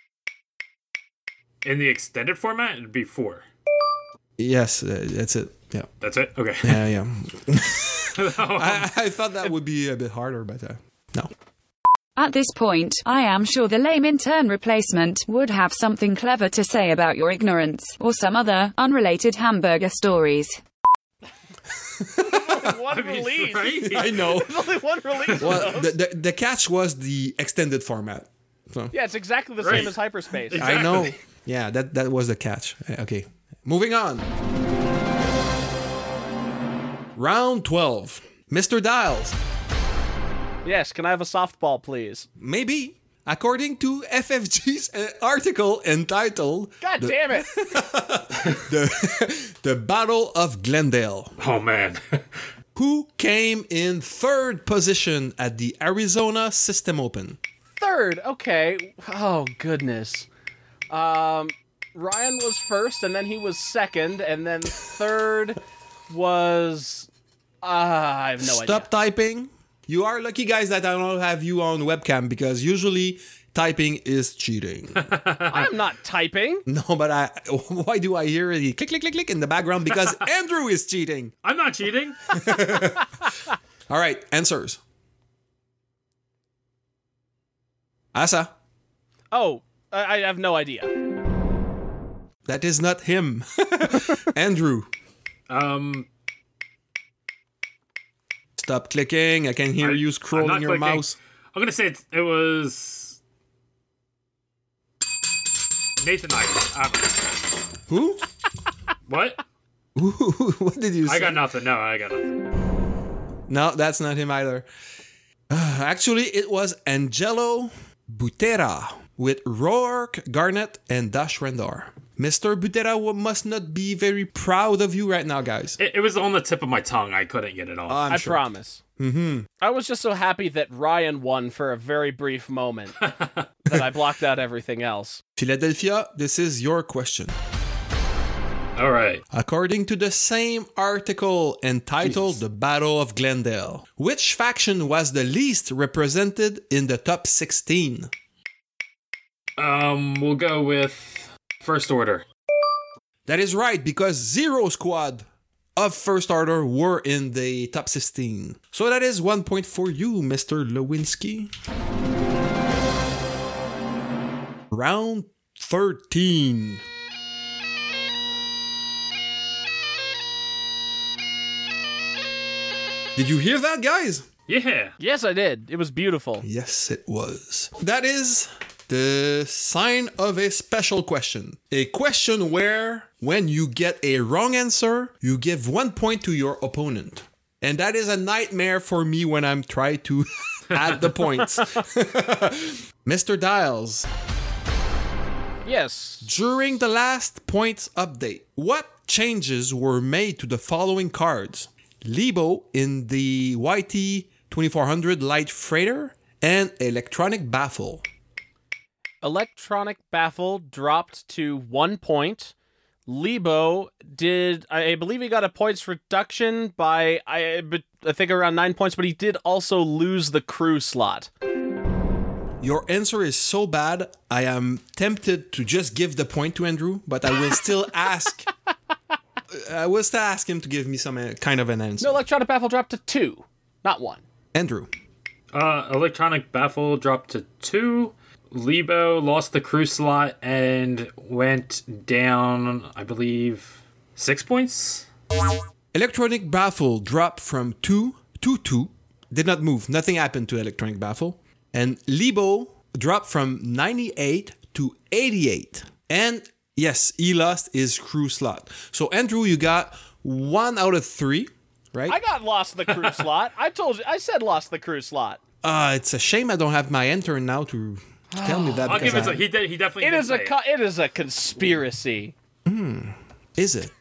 Speaker 8: In the extended format, it'd be four.
Speaker 4: Yes, uh, that's it. Yeah.
Speaker 8: That's it? Okay.
Speaker 4: Yeah, yeah. I, I thought that would be a bit harder, but uh, no.
Speaker 6: At this point, I am sure the lame intern replacement would have something clever to say about your ignorance, or some other, unrelated hamburger stories.
Speaker 5: One I mean, release.
Speaker 8: Right?
Speaker 4: I know.
Speaker 5: There's only one release.
Speaker 4: Well, the, the, the catch was the extended format. So.
Speaker 5: Yeah, it's exactly the
Speaker 8: right.
Speaker 5: same as hyperspace.
Speaker 8: Exactly.
Speaker 4: I know. Yeah, that, that was the catch. Okay. Moving on. Round twelve. Mister Dials.
Speaker 5: Yes, can I have a softball, please?
Speaker 4: Maybe. According to F F G's uh, article entitled...
Speaker 5: God
Speaker 4: the,
Speaker 5: damn it!
Speaker 4: the, the Battle of Glendale.
Speaker 8: Oh, man.
Speaker 4: Who came in third position at the Arizona System Open?
Speaker 5: Third, okay. Oh, goodness. Um... Ryan was first, and then he was second, and then third was... Uh, I have no
Speaker 4: Stop
Speaker 5: idea.
Speaker 4: Stop typing. You are lucky, guys, that I don't have you on webcam, because usually typing is cheating.
Speaker 5: I am not typing.
Speaker 4: No, but I. Why do I hear the click, click, click, click in the background? Because Andrew is cheating.
Speaker 8: I'm not cheating.
Speaker 4: All right, answers. Asa.
Speaker 5: Oh, I, I have no idea.
Speaker 4: That is not him. Andrew.
Speaker 8: Um.
Speaker 4: Stop clicking. I can hear
Speaker 8: I,
Speaker 4: you scrolling your
Speaker 8: clicking.
Speaker 4: mouse.
Speaker 8: I'm going to say it, it was... Nathan Knight. I don't know.
Speaker 4: Who?
Speaker 8: What?
Speaker 4: What did you say?
Speaker 8: I got nothing. No, I got nothing.
Speaker 4: No, that's not him either. Uh, actually, it was Angelo Butera with Rourke, Garnett, and Dash Rendar. Mister Butera must not be very proud of you right now, guys.
Speaker 8: It, it was on the tip of my tongue. I couldn't get it off.
Speaker 4: I'm
Speaker 5: I
Speaker 4: sure.
Speaker 5: promise.
Speaker 4: Mm-hmm.
Speaker 5: I was just so happy that Ryan won for a very brief moment that I blocked out everything else.
Speaker 4: Philadelphia, this is your question.
Speaker 8: All right.
Speaker 4: According to the same article entitled
Speaker 8: Jesus.
Speaker 4: The Battle of Glendale, which faction was the least represented in the top sixteen?
Speaker 8: Um, we'll go with First Order.
Speaker 4: That is right, because Zero Squad of First Order were in the top sixteen. So that is one point for you, Mister Lewinsky. Round thirteen. Did you hear that, guys?
Speaker 8: Yeah.
Speaker 5: Yes, I did. It was beautiful.
Speaker 4: Yes, it was. That is the sign of a special question. A question where, when you get a wrong answer, you give one point to your opponent. And that is a nightmare for me when I'm trying to add the points. Mister Dials.
Speaker 5: Yes.
Speaker 4: During the last points update, what changes were made to the following cards? Lebo in the Y T twenty-four hundred Light Freighter and Electronic Baffle.
Speaker 5: Electronic Baffle dropped to one point. Lebo did, I believe he got a points reduction by, I, I think around nine points, but he did also lose the crew slot.
Speaker 4: Your answer is so bad, I am tempted to just give the point to Andrew, but I will still ask... I will still ask him to give me some uh, kind of an answer.
Speaker 5: No, Electronic Baffle dropped to two, not one.
Speaker 4: Andrew.
Speaker 8: Uh, Electronic Baffle dropped to two. Lebo lost the crew slot and went down, I believe, six points?
Speaker 4: Electronic Baffle dropped from two to two. Did not move. Nothing happened to Electronic Baffle. And Lebo dropped from ninety-eight to eighty-eight. And yes, he lost his crew slot. So, Andrew, you got one out of three, right?
Speaker 5: I got lost the crew slot. I told you, I said lost the crew slot.
Speaker 4: Uh, it's a shame I don't have my intern now to tell me that.
Speaker 8: I'll give it
Speaker 4: I...
Speaker 8: a, he, did, he definitely
Speaker 5: it
Speaker 8: did
Speaker 5: is a
Speaker 8: say
Speaker 5: co-
Speaker 8: it.
Speaker 5: it is a conspiracy.
Speaker 4: Hmm. Is it?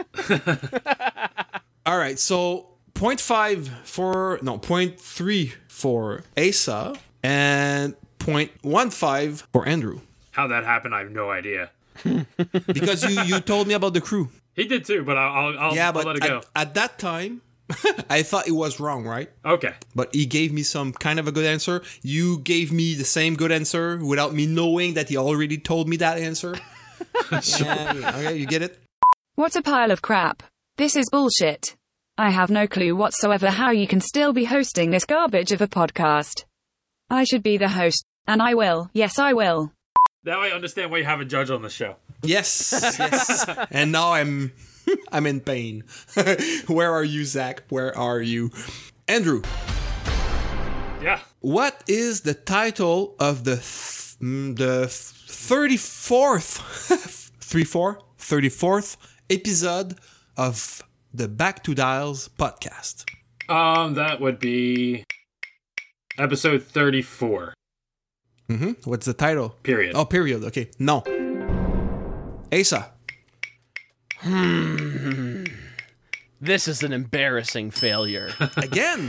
Speaker 4: All right, so point five for, no, point three for Asa and point one five for Andrew.
Speaker 8: How that happened, I have no idea.
Speaker 4: Because you, you told me about the crew.
Speaker 8: He did too, but I'll, I'll, I'll,
Speaker 4: yeah,
Speaker 8: I'll
Speaker 4: but
Speaker 8: let it go.
Speaker 4: At, at that time, I thought it was wrong, right?
Speaker 8: Okay.
Speaker 4: But he gave me some kind of a good answer. You gave me the same good answer without me knowing that he already told me that answer.
Speaker 8: Sure.
Speaker 4: Yeah, okay, you get it?
Speaker 6: What a pile of crap. This is bullshit. I have no clue whatsoever how you can still be hosting this garbage of a podcast. I should be the host, and I will. Yes, I will.
Speaker 8: Now I understand why you have a judge on the show.
Speaker 4: Yes, yes. And now I'm I'm in pain. Where are you, Zach? Where are you? Andrew.
Speaker 8: Yeah.
Speaker 4: What is the title of the th- the thirty-fourth three four thirty-fourth episode of the Back to Dials podcast?
Speaker 8: Um, that would be episode thirty-four.
Speaker 4: Mm-hmm. What's the title?
Speaker 8: Period.
Speaker 4: Oh, period. Okay. No. Asa.
Speaker 5: Hmm. This is an embarrassing failure.
Speaker 4: Again.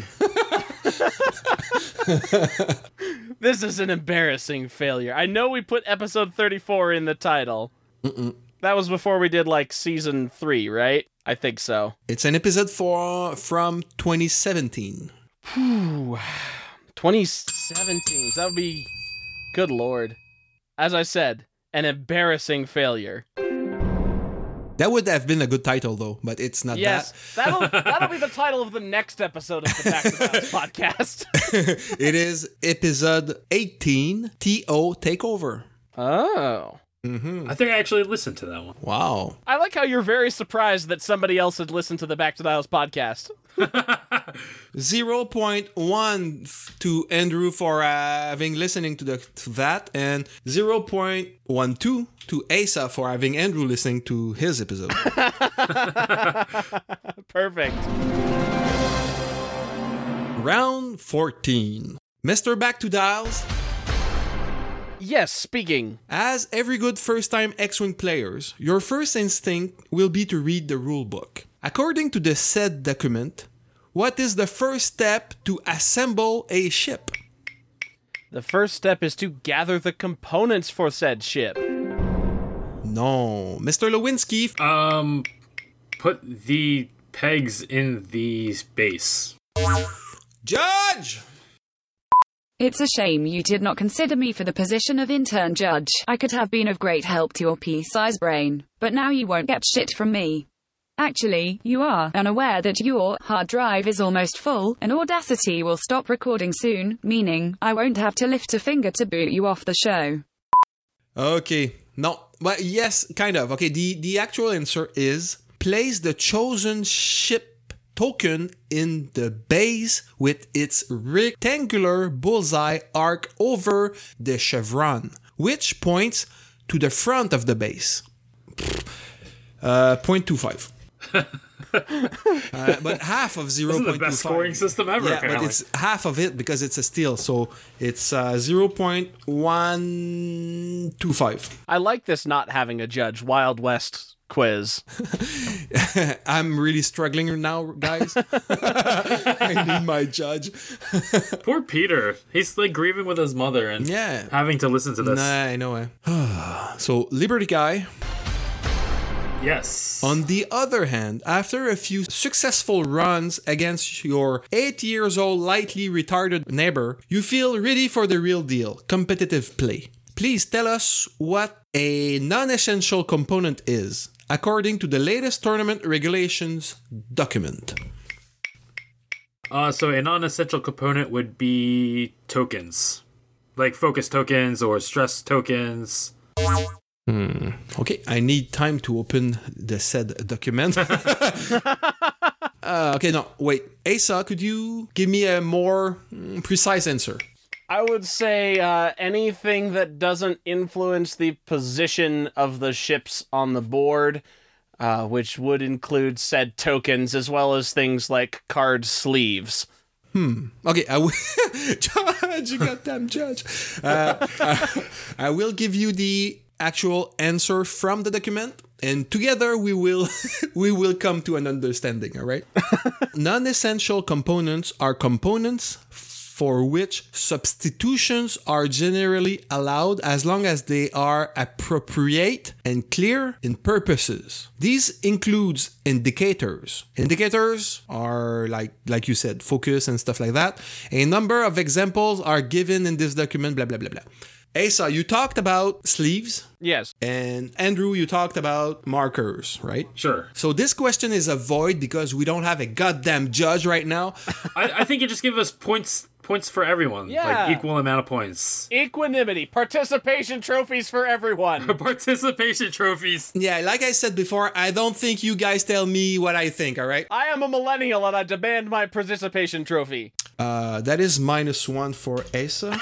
Speaker 5: This is an embarrassing failure. I know we put episode thirty-four in the title.
Speaker 4: Mm-mm.
Speaker 5: That was before we did like season three, right? I think so.
Speaker 4: It's an episode for from twenty seventeen.
Speaker 5: Whew. twenty seventeen. So that would be... Good Lord. As I said, an embarrassing failure.
Speaker 4: That would have been a good title, though, but it's not
Speaker 5: yes,
Speaker 4: that.
Speaker 5: Yes, that'll, that'll be the title of the next episode of the Back to Dials podcast.
Speaker 4: It is episode eighteen, T O Takeover.
Speaker 5: Oh.
Speaker 4: Mm-hmm.
Speaker 8: I think I actually listened to that one.
Speaker 4: Wow.
Speaker 5: I like how you're very surprised that somebody else had listened to the Back to Dials podcast.
Speaker 4: zero point one to Andrew for uh, having listening to, the, to that, and zero point one two to Asa for having Andrew listening to his episode.
Speaker 5: Perfect.
Speaker 4: Round fourteen. Mister Back to Dials.
Speaker 5: Yes, speaking.
Speaker 4: As every good first-time X-Wing players, your first instinct will be to read the rulebook. According to the said document, what is the first step to assemble a ship?
Speaker 5: The first step is to gather the components for said ship.
Speaker 4: No. Mister Lewinsky.
Speaker 8: Um, put the pegs in the base.
Speaker 4: Judge!
Speaker 6: It's a shame you did not consider me for the position of intern judge. I could have been of great help to your pea-sized brain, but now you won't get shit from me. Actually, you are unaware that your hard drive is almost full, and Audacity will stop recording soon, meaning I won't have to lift a finger to boot you off the show.
Speaker 4: Okay. No. Well, yes, kind of. Okay, the, the actual answer is place the chosen ship token in the base with its rectangular bullseye arc over the chevron, which points to the front of the base. Uh, zero point two five. uh, but half of zero point two five.
Speaker 8: This is the best scoring system ever.
Speaker 4: Yeah,
Speaker 8: apparently.
Speaker 4: but it's half of it because it's a steal, so it's uh, zero point one two five.
Speaker 5: I like this not having a judge Wild West quiz.
Speaker 4: I'm really struggling now, guys. I need my judge.
Speaker 8: Poor Peter. He's like grieving with his mother and
Speaker 4: yeah.
Speaker 8: having to listen to this.
Speaker 4: Nah, I know it. So, Liberty Guy.
Speaker 8: Yes.
Speaker 4: On the other hand, after a few successful runs against your eight years old lightly retarded neighbor, you feel ready for the real deal, competitive play. Please tell us what a non-essential component is, according to the latest tournament regulations document.
Speaker 8: Uh, so a non-essential component would be tokens. Like focus tokens or stress tokens.
Speaker 4: Hmm. Okay, I need time to open the said document. uh, okay, no, wait. Asa, could you give me a more mm, precise answer?
Speaker 5: I would say uh, anything that doesn't influence the position of the ships on the board, uh, which would include said tokens, as well as things like card sleeves.
Speaker 4: Hmm. Okay, I will... Judge, you goddamn judge. Uh, I, I will give you the actual answer from the document, and together we will we will come to an understanding, all right? Non-essential components are components for which substitutions are generally allowed as long as they are appropriate and clear in purposes. These includes indicators. Indicators are like like you said, focus and stuff like that. A number of examples are given in this document, blah blah blah blah. Asa, you talked about sleeves.
Speaker 5: Yes.
Speaker 4: And Andrew, you talked about markers, right?
Speaker 8: Sure.
Speaker 4: So this question is a void because we don't have a goddamn judge right now.
Speaker 8: I, I think you just give us points points for everyone.
Speaker 5: Yeah.
Speaker 8: Like equal amount of points.
Speaker 5: Equanimity. Participation trophies for everyone.
Speaker 8: Participation trophies.
Speaker 4: Yeah, like I said before, I don't think you guys tell me what I think, all right?
Speaker 5: I am a millennial and I demand my participation trophy.
Speaker 4: Uh, that is minus one for Asa.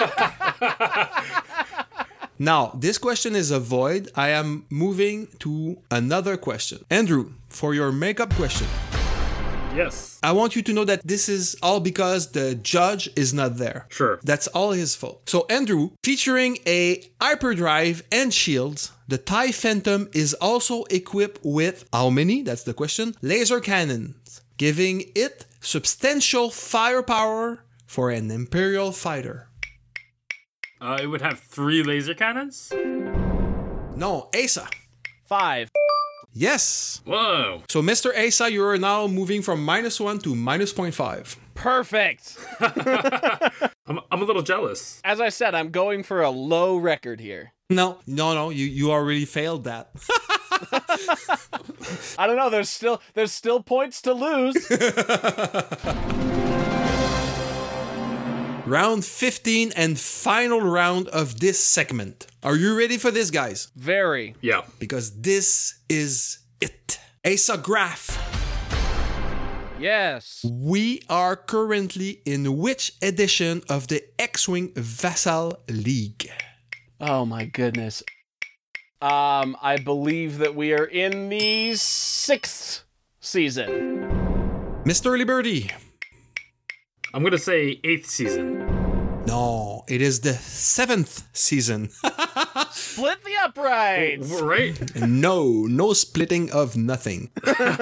Speaker 4: Now, this question is a void. I am moving to another question. Andrew, for your makeup question.
Speaker 8: Yes.
Speaker 4: I want you to know that this is all because the judge is not there.
Speaker 8: Sure.
Speaker 4: That's all his fault. So, Andrew, featuring a hyperdrive and shields, the TIE Phantom is also equipped with how many? That's the question. Laser cannons, giving it substantial firepower for an Imperial fighter.
Speaker 8: Uh, it would have three laser cannons?
Speaker 4: No, Asa.
Speaker 5: Five.
Speaker 4: Yes.
Speaker 8: Whoa.
Speaker 4: So, Mister Asa, you are now moving from minus one to minus zero point five.
Speaker 5: Perfect.
Speaker 8: I'm, I'm a little jealous.
Speaker 5: As I said, I'm going for a low record here.
Speaker 4: No, no, no. You you already failed that.
Speaker 5: I don't know. There's still there's still points to lose.
Speaker 4: Round fifteen and final round of this segment. Are you ready for this, guys?
Speaker 5: Very.
Speaker 8: Yeah.
Speaker 4: Because this is it. Asa Graph.
Speaker 5: Yes.
Speaker 4: We are currently in which edition of the X-Wing Vassal League?
Speaker 5: Oh my goodness. Um, I believe that we are in the sixth season.
Speaker 4: Mister Liberty.
Speaker 8: I'm going to say eighth season.
Speaker 4: No, it is the seventh season.
Speaker 5: Split the uprights.
Speaker 8: Right?
Speaker 4: No, no splitting of nothing.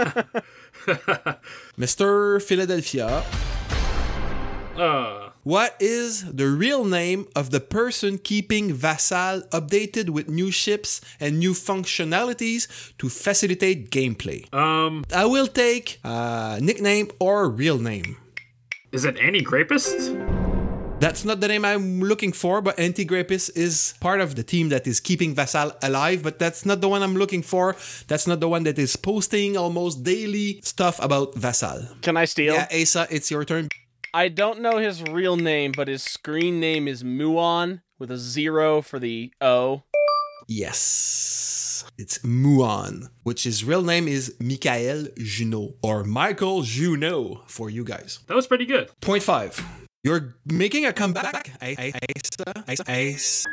Speaker 4: Mister Philadelphia.
Speaker 8: Uh...
Speaker 4: What is the real name of the person keeping Vassal updated with new ships and new functionalities to facilitate gameplay?
Speaker 8: Um,
Speaker 4: I will take uh, nickname or real name.
Speaker 8: Is it Annie Grapist?
Speaker 4: That's not the name I'm looking for, but Antigrapis is part of the team that is keeping Vassal alive, but that's not the one I'm looking for. That's not the one that is posting almost daily stuff about Vassal.
Speaker 5: Can I steal?
Speaker 4: Yeah, Asa, it's your turn.
Speaker 5: I don't know his real name, but his screen name is Muon, with a zero for the O.
Speaker 4: Yes. It's Muon, which his real name is Michael Junot, or Michael Junot for you guys.
Speaker 8: That was pretty good.
Speaker 4: Point five. You're making a comeback. Asa, Asa, Asa.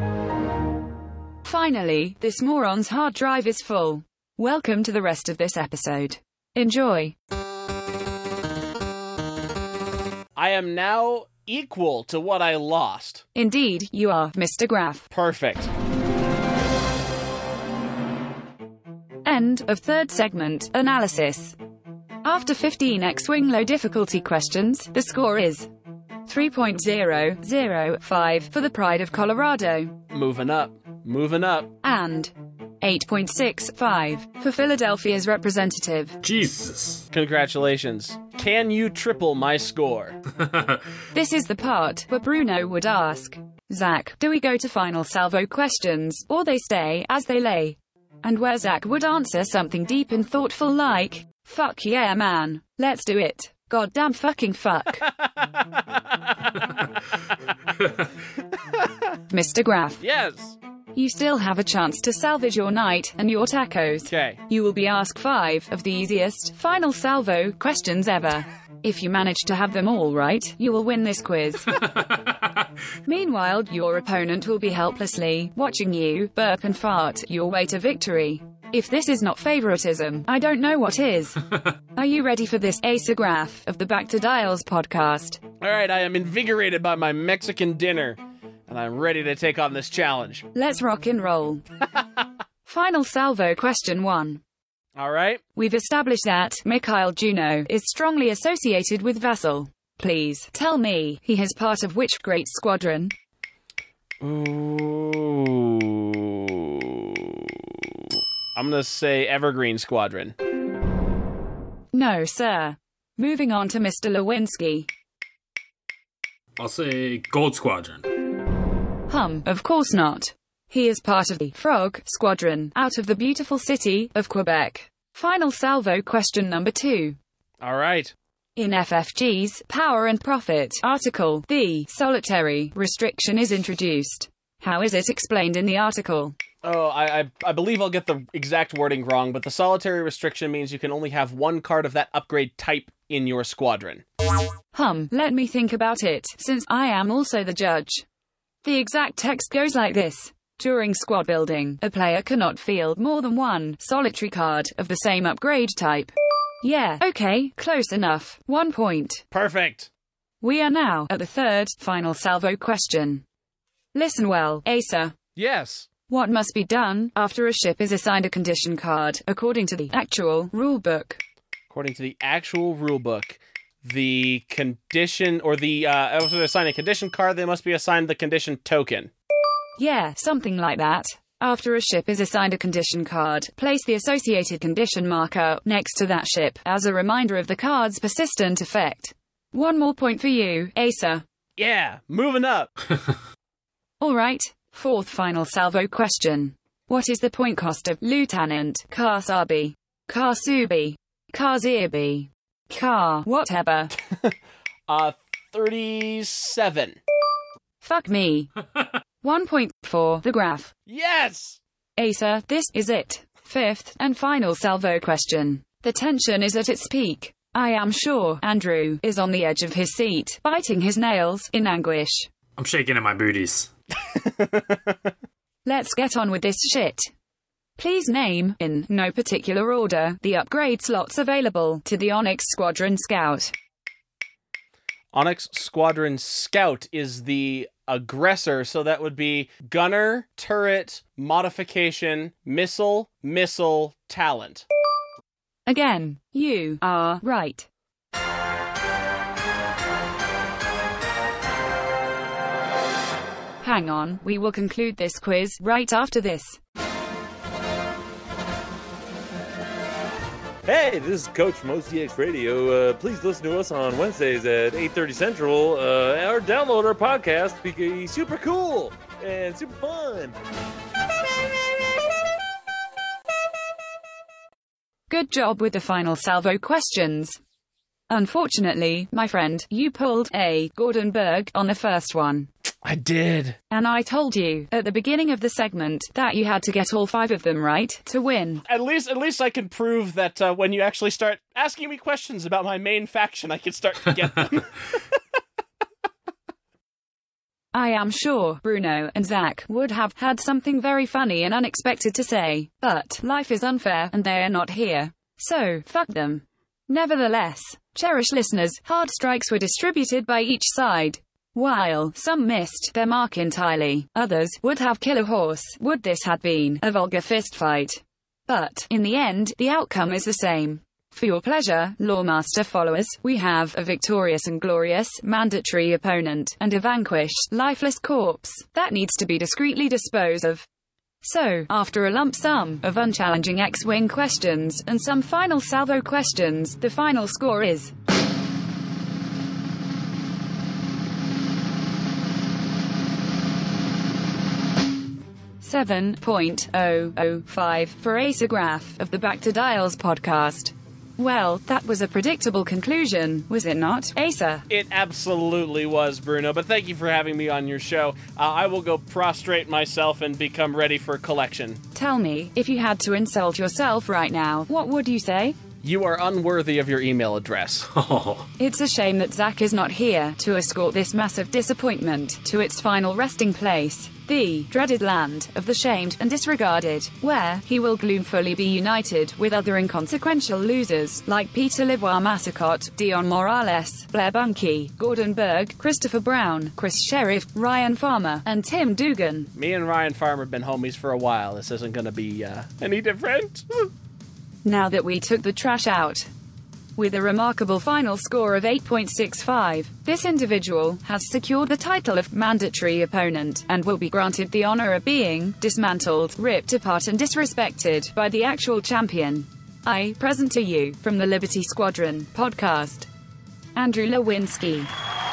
Speaker 6: Finally, this moron's hard drive is full. Welcome to the rest of this episode. Enjoy.
Speaker 5: I am now equal to what I lost.
Speaker 6: Indeed, you are, Mister Graff.
Speaker 5: Perfect.
Speaker 6: End of third segment, analysis. After fifteen X-Wing low difficulty questions, the score is three point zero zero five for the Pride of Colorado.
Speaker 5: Moving up. Moving up.
Speaker 6: And eight point six five for Philadelphia's representative.
Speaker 8: Jesus.
Speaker 5: Congratulations. Can you triple my score?
Speaker 6: This is the part where Bruno would ask, Zach, do we go to final salvo questions, or they stay as they lay? And where Zach would answer something deep and thoughtful like, fuck yeah man, let's do it. Goddamn fucking fuck. Mister Graff.
Speaker 5: Yes.
Speaker 6: You still have a chance to salvage your night and your tacos.
Speaker 5: Okay.
Speaker 6: You will be asked five of the easiest final salvo questions ever. If you manage to have them all right, you will win this quiz. Meanwhile, your opponent will be helplessly watching you burp and fart your way to victory. If this is not favoritism, I don't know what is. Are you ready for this, Asa Graff of the Back to Dials podcast?
Speaker 5: All right, I am invigorated by my Mexican dinner, and I'm ready to take on this challenge.
Speaker 6: Let's rock and roll. Final salvo question one.
Speaker 5: All right.
Speaker 6: We've established that Mikhail Juno is strongly associated with Vassal. Please tell me he is part of which great squadron?
Speaker 5: Ooh. I'm gonna say Evergreen Squadron.
Speaker 6: No, sir. Moving on to Mister Lewinsky.
Speaker 8: I'll say Gold Squadron.
Speaker 6: Hum, of course not. He is part of the Frog Squadron, out of the beautiful city of Quebec. Final salvo question number two.
Speaker 5: All right.
Speaker 6: In F F G's Power and Profit article, the solitary restriction is introduced. How is it explained in the article?
Speaker 5: Oh, I, I I believe I'll get the exact wording wrong, but the solitary restriction means you can only have one card of that upgrade type in your squadron.
Speaker 6: Hum, let me think about it, since I am also the judge. The exact text goes like this. During squad building, a player cannot field more than one solitary card of the same upgrade type. Yeah, okay, close enough. One point.
Speaker 5: Perfect.
Speaker 6: We are now at the third, final salvo question. Listen well, Asa.
Speaker 5: Yes.
Speaker 6: What must be done after a ship is assigned a condition card, according to the actual rulebook?
Speaker 5: According to the actual rulebook, the condition, or the, uh, after they assign a condition card, they must be assigned the condition token.
Speaker 6: Yeah, something like that. After a ship is assigned a condition card, place the associated condition marker next to that ship as a reminder of the card's persistent effect. One more point for you, Asa.
Speaker 5: Yeah, moving up.
Speaker 6: Alright, fourth final salvo question. What is the point cost of Lieutenant Karsabi, Karsubi, Karzirbi, Kar whatever?
Speaker 5: uh, thirty-seven.
Speaker 6: Fuck me. One point for the graph.
Speaker 5: Yes!
Speaker 6: Asa, this is it. Fifth and final salvo question. The tension is at its peak. I am sure Andrew is on the edge of his seat, biting his nails in anguish.
Speaker 8: I'm shaking in my booties.
Speaker 6: Let's get on with this shit. Please name, in no particular order, the upgrade slots available to the Onyx Squadron Scout.
Speaker 5: Onyx Squadron Scout is the aggressor, so that would be gunner, turret, modification, missile, missile, talent.
Speaker 6: Again, you are right. Hang on, we will conclude this quiz right after this.
Speaker 14: Hey, this is Coach from O C X Radio. Uh, please listen to us on Wednesdays at eight thirty Central, uh, or download our podcast because he's super cool and super fun.
Speaker 6: Good job with the final salvo questions. Unfortunately, my friend, you pulled a Gordon Berg on the first one.
Speaker 5: I did.
Speaker 6: And I told you at the beginning of the segment that you had to get all five of them right to win.
Speaker 5: At least, at least I can prove that uh, when you actually start asking me questions about my main faction, I can start to get them.
Speaker 6: I am sure Bruno and Zach would have had something very funny and unexpected to say, but life is unfair and they are not here. So, fuck them. Nevertheless, cherished listeners, hard strikes were distributed by each side. While some missed their mark entirely, others would have killed a horse would this had been a vulgar fistfight. But, in the end, the outcome is the same. For your pleasure, Lawmaster followers, we have a victorious and glorious, mandatory opponent, and a vanquished, lifeless corpse, that needs to be discreetly disposed of. So, after a lump sum of unchallenging X-Wing questions, and some final salvo questions, the final score is... seven point oh oh five for Asa Graf of the Back to Dials podcast. Well, that was a predictable conclusion, was it not, Asa?
Speaker 5: It absolutely was, Bruno, but thank you for having me on your show. Uh, I will go prostrate myself and become ready for collection.
Speaker 6: Tell me, if you had to insult yourself right now, what would you say?
Speaker 5: You are unworthy of your email address.
Speaker 8: Oh.
Speaker 6: It's a shame that Zach is not here to escort this massive disappointment to its final resting place, the dreaded land of the shamed and disregarded, where he will gloomfully be united with other inconsequential losers like Peter Livoire Massacott, Dion Morales, Blair Bunky, Gordon Berg, Christopher Brown, Chris Sheriff, Ryan Farmer, and Tim Dugan.
Speaker 5: Me and Ryan Farmer have been homies for a while. This isn't going to be uh, any different.
Speaker 6: Now that we took the trash out, with a remarkable final score of eight point six five, this individual has secured the title of mandatory opponent, and will be granted the honor of being dismantled, ripped apart and disrespected by the actual champion. I present to you, from the Liberty Squadron podcast, Andrew Lewinsky.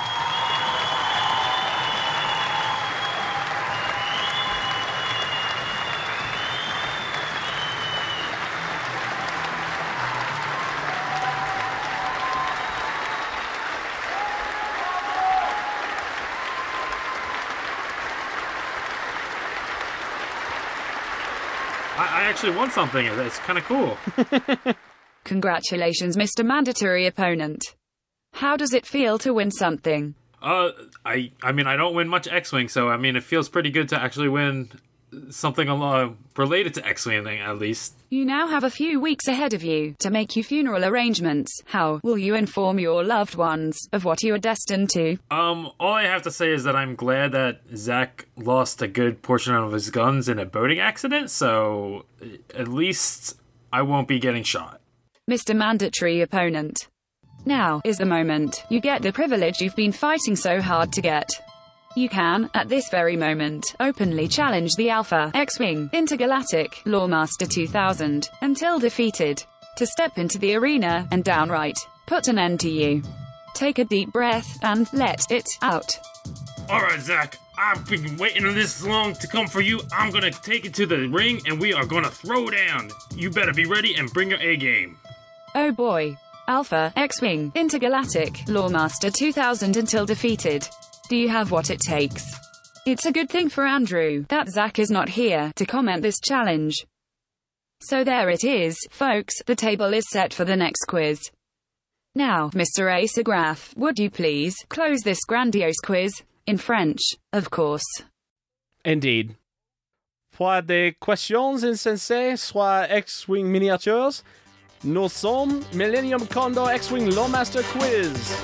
Speaker 8: I actually won something. It's kind of cool.
Speaker 6: Congratulations, Mister Mandatory Opponent. How does it feel to win something?
Speaker 8: Uh, I I mean, I don't win much X-Wing, so I mean, it feels pretty good to actually win something uh, related to X-Wing, at least.
Speaker 6: You now have a few weeks ahead of you to make your funeral arrangements. How will you inform your loved ones of what you are destined to?
Speaker 8: Um, all I have to say is that I'm glad that Zach lost a good portion of his guns in a boating accident, so at least I won't be getting shot.
Speaker 6: Mister Mandatory Opponent. Now is the moment. You get the privilege you've been fighting so hard to get. You can, at this very moment, openly challenge the Alpha X-Wing Intergalactic Lawmaster two thousand, until defeated, to step into the arena and downright put an end to you. Take a deep breath and let it out.
Speaker 8: Alright, Zach, I've been waiting on this long to come for you. I'm gonna take it to the ring and we are gonna throw down. You better be ready and bring your A-game.
Speaker 6: Oh boy. Alpha X-Wing Intergalactic Lawmaster two thousand until defeated. Do you have what it takes? It's a good thing for Andrew that Zach is not here to comment this challenge. So there it is, folks, the table is set for the next quiz. Now, Mister Asa Graf, would you please close this grandiose quiz, in French, of course.
Speaker 5: Indeed. Pour des questions insensées soit X-Wing miniatures, nous sommes Millennium Condor X-Wing Lawmaster Quiz.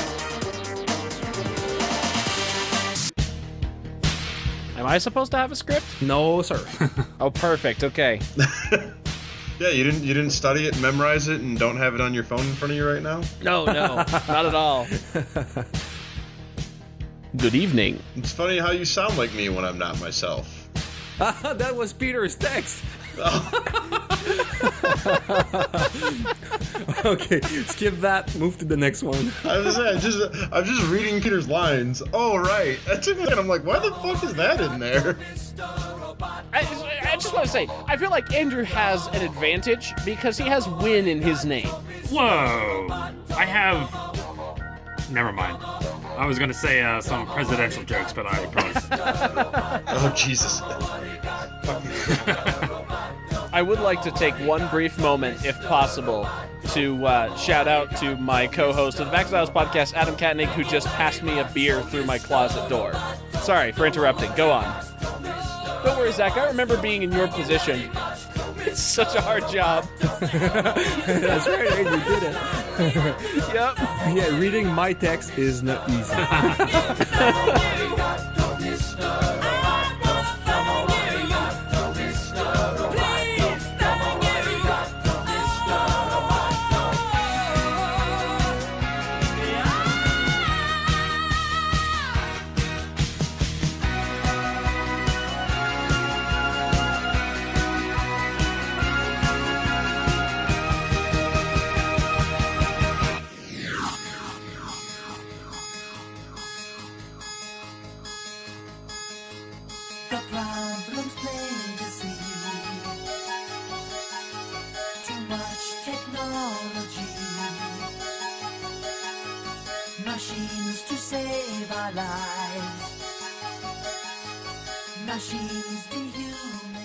Speaker 5: Am I supposed to have a script?
Speaker 4: No, sir.
Speaker 5: Oh, perfect. Okay.
Speaker 7: Yeah, you didn't you didn't study it, memorize it, and don't have it on your phone in front of you right now?
Speaker 5: No, no, not at all. Good evening.
Speaker 7: It's funny how you sound like me when I'm not myself.
Speaker 4: That was Peter's text.
Speaker 7: Oh.
Speaker 4: Okay, skip that. Move to the next one.
Speaker 7: I was saying, just I'm just reading Peter's lines. Oh right, that took me. And I'm like, why the fuck is that in there?
Speaker 5: I, I just want to say, I feel like Andrew has an advantage because he has win in his name.
Speaker 8: Whoa! I have. Never mind. I was gonna say uh, some presidential jokes, but I promise.
Speaker 7: Oh Jesus!
Speaker 5: I would like to take one brief moment, if possible, to uh, shout out to my co-host of the Backstyles podcast, Adam Katnick, who just passed me a beer through my closet door. Sorry for interrupting. Go on. Don't worry, Zach. I remember being in your position. It's such a hard job.
Speaker 4: That's right, Andrew did it.
Speaker 5: Yep.
Speaker 4: Yeah, reading my text is not easy.
Speaker 15: Machines to save our lives. Machines dehumanized.